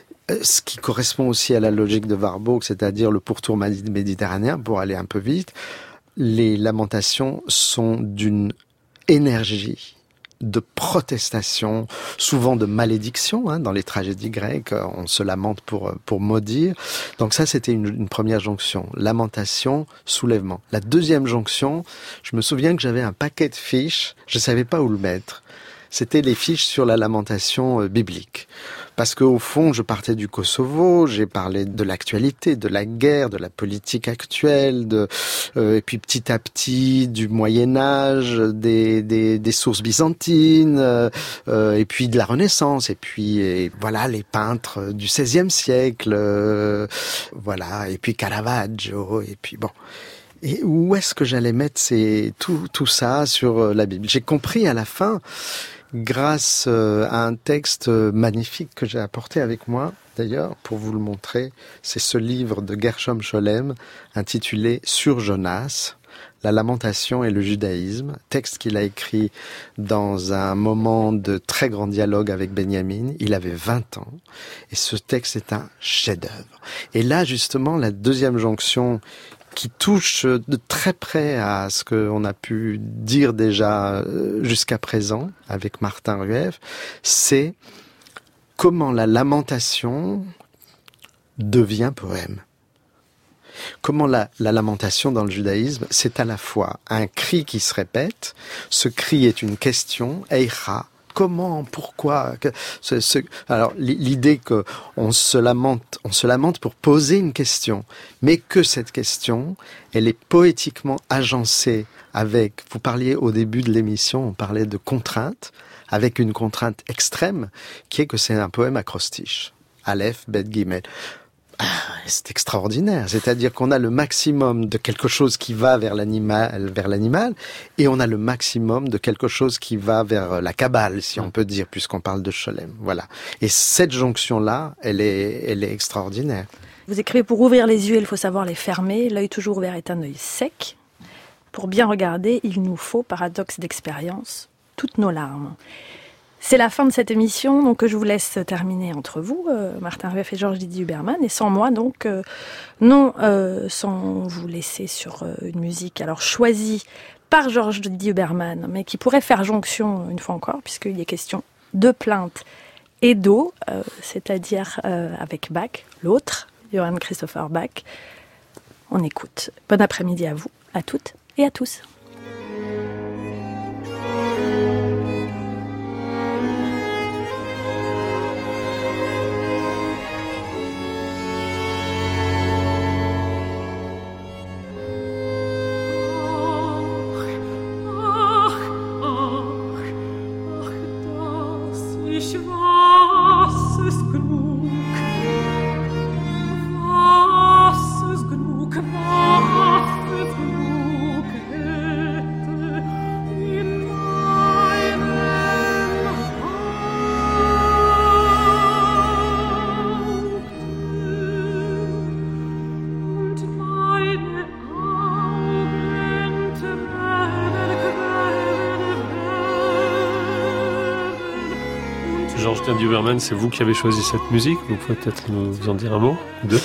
ce qui correspond aussi à la logique de Warburg, c'est-à-dire le pourtour méditerranéen, pour aller un peu vite, les lamentations sont d'une énergie de protestation, souvent de malédiction. Hein, dans les tragédies grecques, on se lamente pour pour maudire. Donc ça, c'était une, une première jonction. Lamentation, soulèvement. La deuxième jonction, je me souviens que j'avais un paquet de fiches, je savais pas où le mettre. C'était les fiches sur la lamentation euh, biblique. Parce qu'au fond, je partais du Kosovo, j'ai parlé de l'actualité, de la guerre, de la politique actuelle, de, euh, et puis petit à petit du Moyen-Âge, des, des, des sources byzantines, euh, euh, et puis de la Renaissance, et puis et voilà les peintres du seizième siècle, euh, voilà, et puis Caravaggio, et puis bon. Et où est-ce que j'allais mettre ces, tout, tout ça sur la Bible ? J'ai compris à la fin, grâce à un texte magnifique que j'ai apporté avec moi, d'ailleurs, pour vous le montrer, c'est ce livre de Gershom Scholem, intitulé « Sur Jonas ». La lamentation et le judaïsme, texte qu'il a écrit dans un moment de très grand dialogue avec Benjamin. Il avait vingt ans et ce texte est un chef-d'œuvre. Et là, justement, la deuxième jonction qui touche de très près à ce qu'on a pu dire déjà jusqu'à présent avec Martin Rueff, c'est comment la lamentation devient poème. Comment la, la lamentation dans le judaïsme, c'est à la fois un cri qui se répète, ce cri est une question, Eicha, comment, pourquoi, que, ce, ce, alors l'idée que on se lamente, on se lamente pour poser une question, mais que cette question, elle est poétiquement agencée avec, vous parliez au début de l'émission, on parlait de contrainte, avec une contrainte extrême, qui est que c'est un poème acrostiche. Aleph, Bet, Gimel. C'est extraordinaire. C'est-à-dire qu'on a le maximum de quelque chose qui va vers l'animal, vers l'animal, et on a le maximum de quelque chose qui va vers la Kabbale, si on peut dire, puisqu'on parle de Sholem. Voilà. Et cette jonction-là, elle est, elle est extraordinaire. Vous écrivez: pour ouvrir les yeux, il faut savoir les fermer. L'œil toujours ouvert est un œil sec. Pour bien regarder, il nous faut, paradoxe d'expérience, toutes nos larmes. C'est la fin de cette émission, donc je vous laisse terminer entre vous, euh, Martin Rueff et Georges Didier Huberman, et sans moi, donc, euh, non euh, sans vous laisser sur euh, une musique alors choisie par Georges Didier Huberman, mais qui pourrait faire jonction une fois encore, puisqu'il est question de plainte et d'eau, euh, c'est-à-dire euh, avec Bach, l'autre, Johann Christopher Bach. On écoute. Bon après-midi à vous, à toutes et à tous. Georges Didier Huberman, c'est vous qui avez choisi cette musique. Vous pouvez peut-être nous en dire un mot, deux.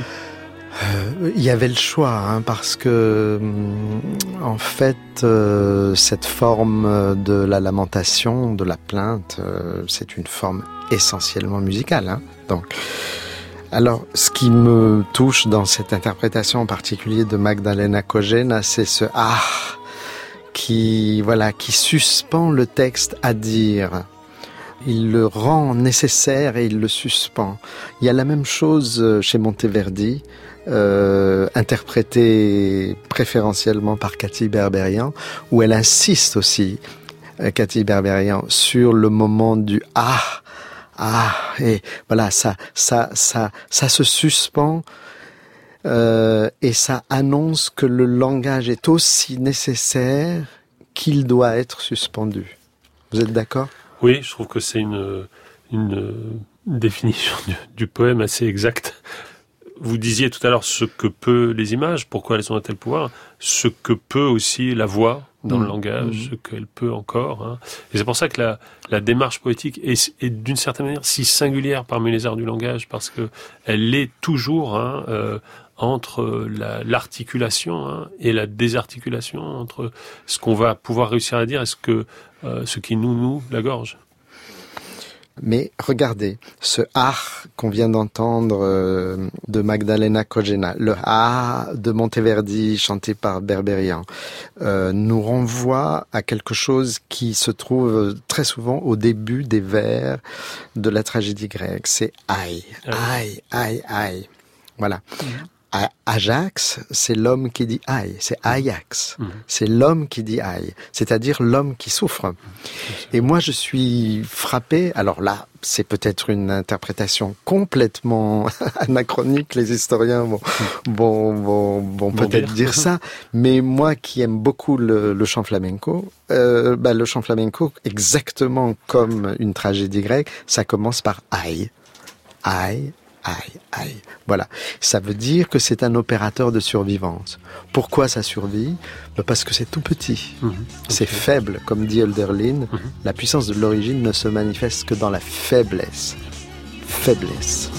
Euh, il y avait le choix, hein, parce que, en fait, euh, cette forme de la lamentation, de la plainte, euh, c'est une forme essentiellement musicale. Hein, donc, alors, ce qui me touche dans cette interprétation en particulier de Magdalena Kojena, c'est ce « ah » qui, voilà, qui suspend le texte à dire. Il le rend nécessaire et il le suspend. Il y a la même chose chez Monteverdi, euh, interprété préférentiellement par Cathy Berberian, où elle insiste aussi, euh, Cathy Berberian, sur le moment du « ah ». Ah, et voilà, ça, ça, ça, ça se suspend euh, et ça annonce que le langage est aussi nécessaire qu'il doit être suspendu. Vous êtes d'accord ? Oui, je trouve que c'est une, une définition du, du poème assez exacte. Vous disiez tout à l'heure ce que peut les images, pourquoi elles ont un tel pouvoir, ce que peut aussi la voix dans mmh. le langage, mmh. ce qu'elle peut encore. Hein. Et c'est pour ça que la, la démarche poétique est, est d'une certaine manière si singulière parmi les arts du langage, parce que elle est toujours hein, euh, entre la, l'articulation hein, et la désarticulation, entre ce qu'on va pouvoir réussir à dire et ce, que, euh, ce qui nous noue la gorge. Mais regardez, ce « ah » qu'on vient d'entendre euh, de Magdalena Kojena, le « ah » de Monteverdi chanté par Berberian, euh, nous renvoie à quelque chose qui se trouve très souvent au début des vers de la tragédie grecque. C'est « aïe, aïe, aïe, aïe ». Voilà. Mmh. Ajax, c'est l'homme qui dit aïe, c'est Ajax, mmh. c'est l'homme qui dit aïe, c'est-à-dire l'homme qui souffre. Mmh. Et moi je suis frappé, alors là c'est peut-être une interprétation complètement anachronique, les historiens vont, vont, vont, vont peut-être bon, dire ça, mais moi qui aime beaucoup le, le chant flamenco, euh, bah, le chant flamenco, exactement comme une tragédie grecque, ça commence par aïe, aïe, aïe, aïe. Voilà. Ça veut dire que c'est un opérateur de survivance. Pourquoi ça survit ? Parce que c'est tout petit. Mmh, okay. C'est faible, comme dit Hölderlin. Mmh. La puissance de l'origine ne se manifeste que dans la faiblesse. Faiblesse.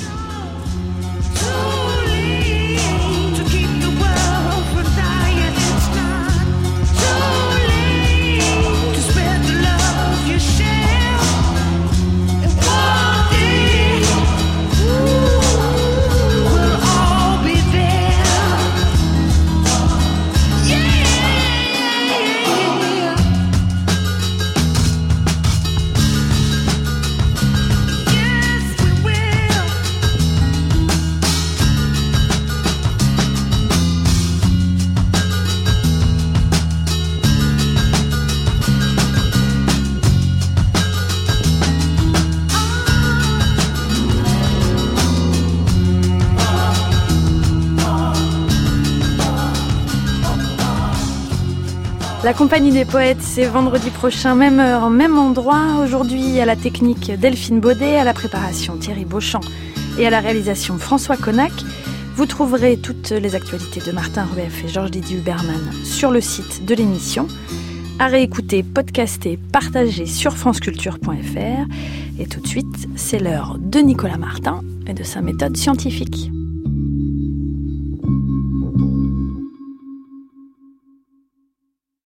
La Compagnie des Poètes, c'est vendredi prochain, même heure, même endroit. Aujourd'hui, à la technique Delphine Baudet, à la préparation Thierry Beauchamp et à la réalisation François Connac. Vous trouverez toutes les actualités de Martin Rueff et Georges-Didier Huberman sur le site de l'émission. À réécouter, podcaster, partager sur franceculture point f r. Et tout de suite, c'est l'heure de Nicolas Martin et de sa méthode scientifique.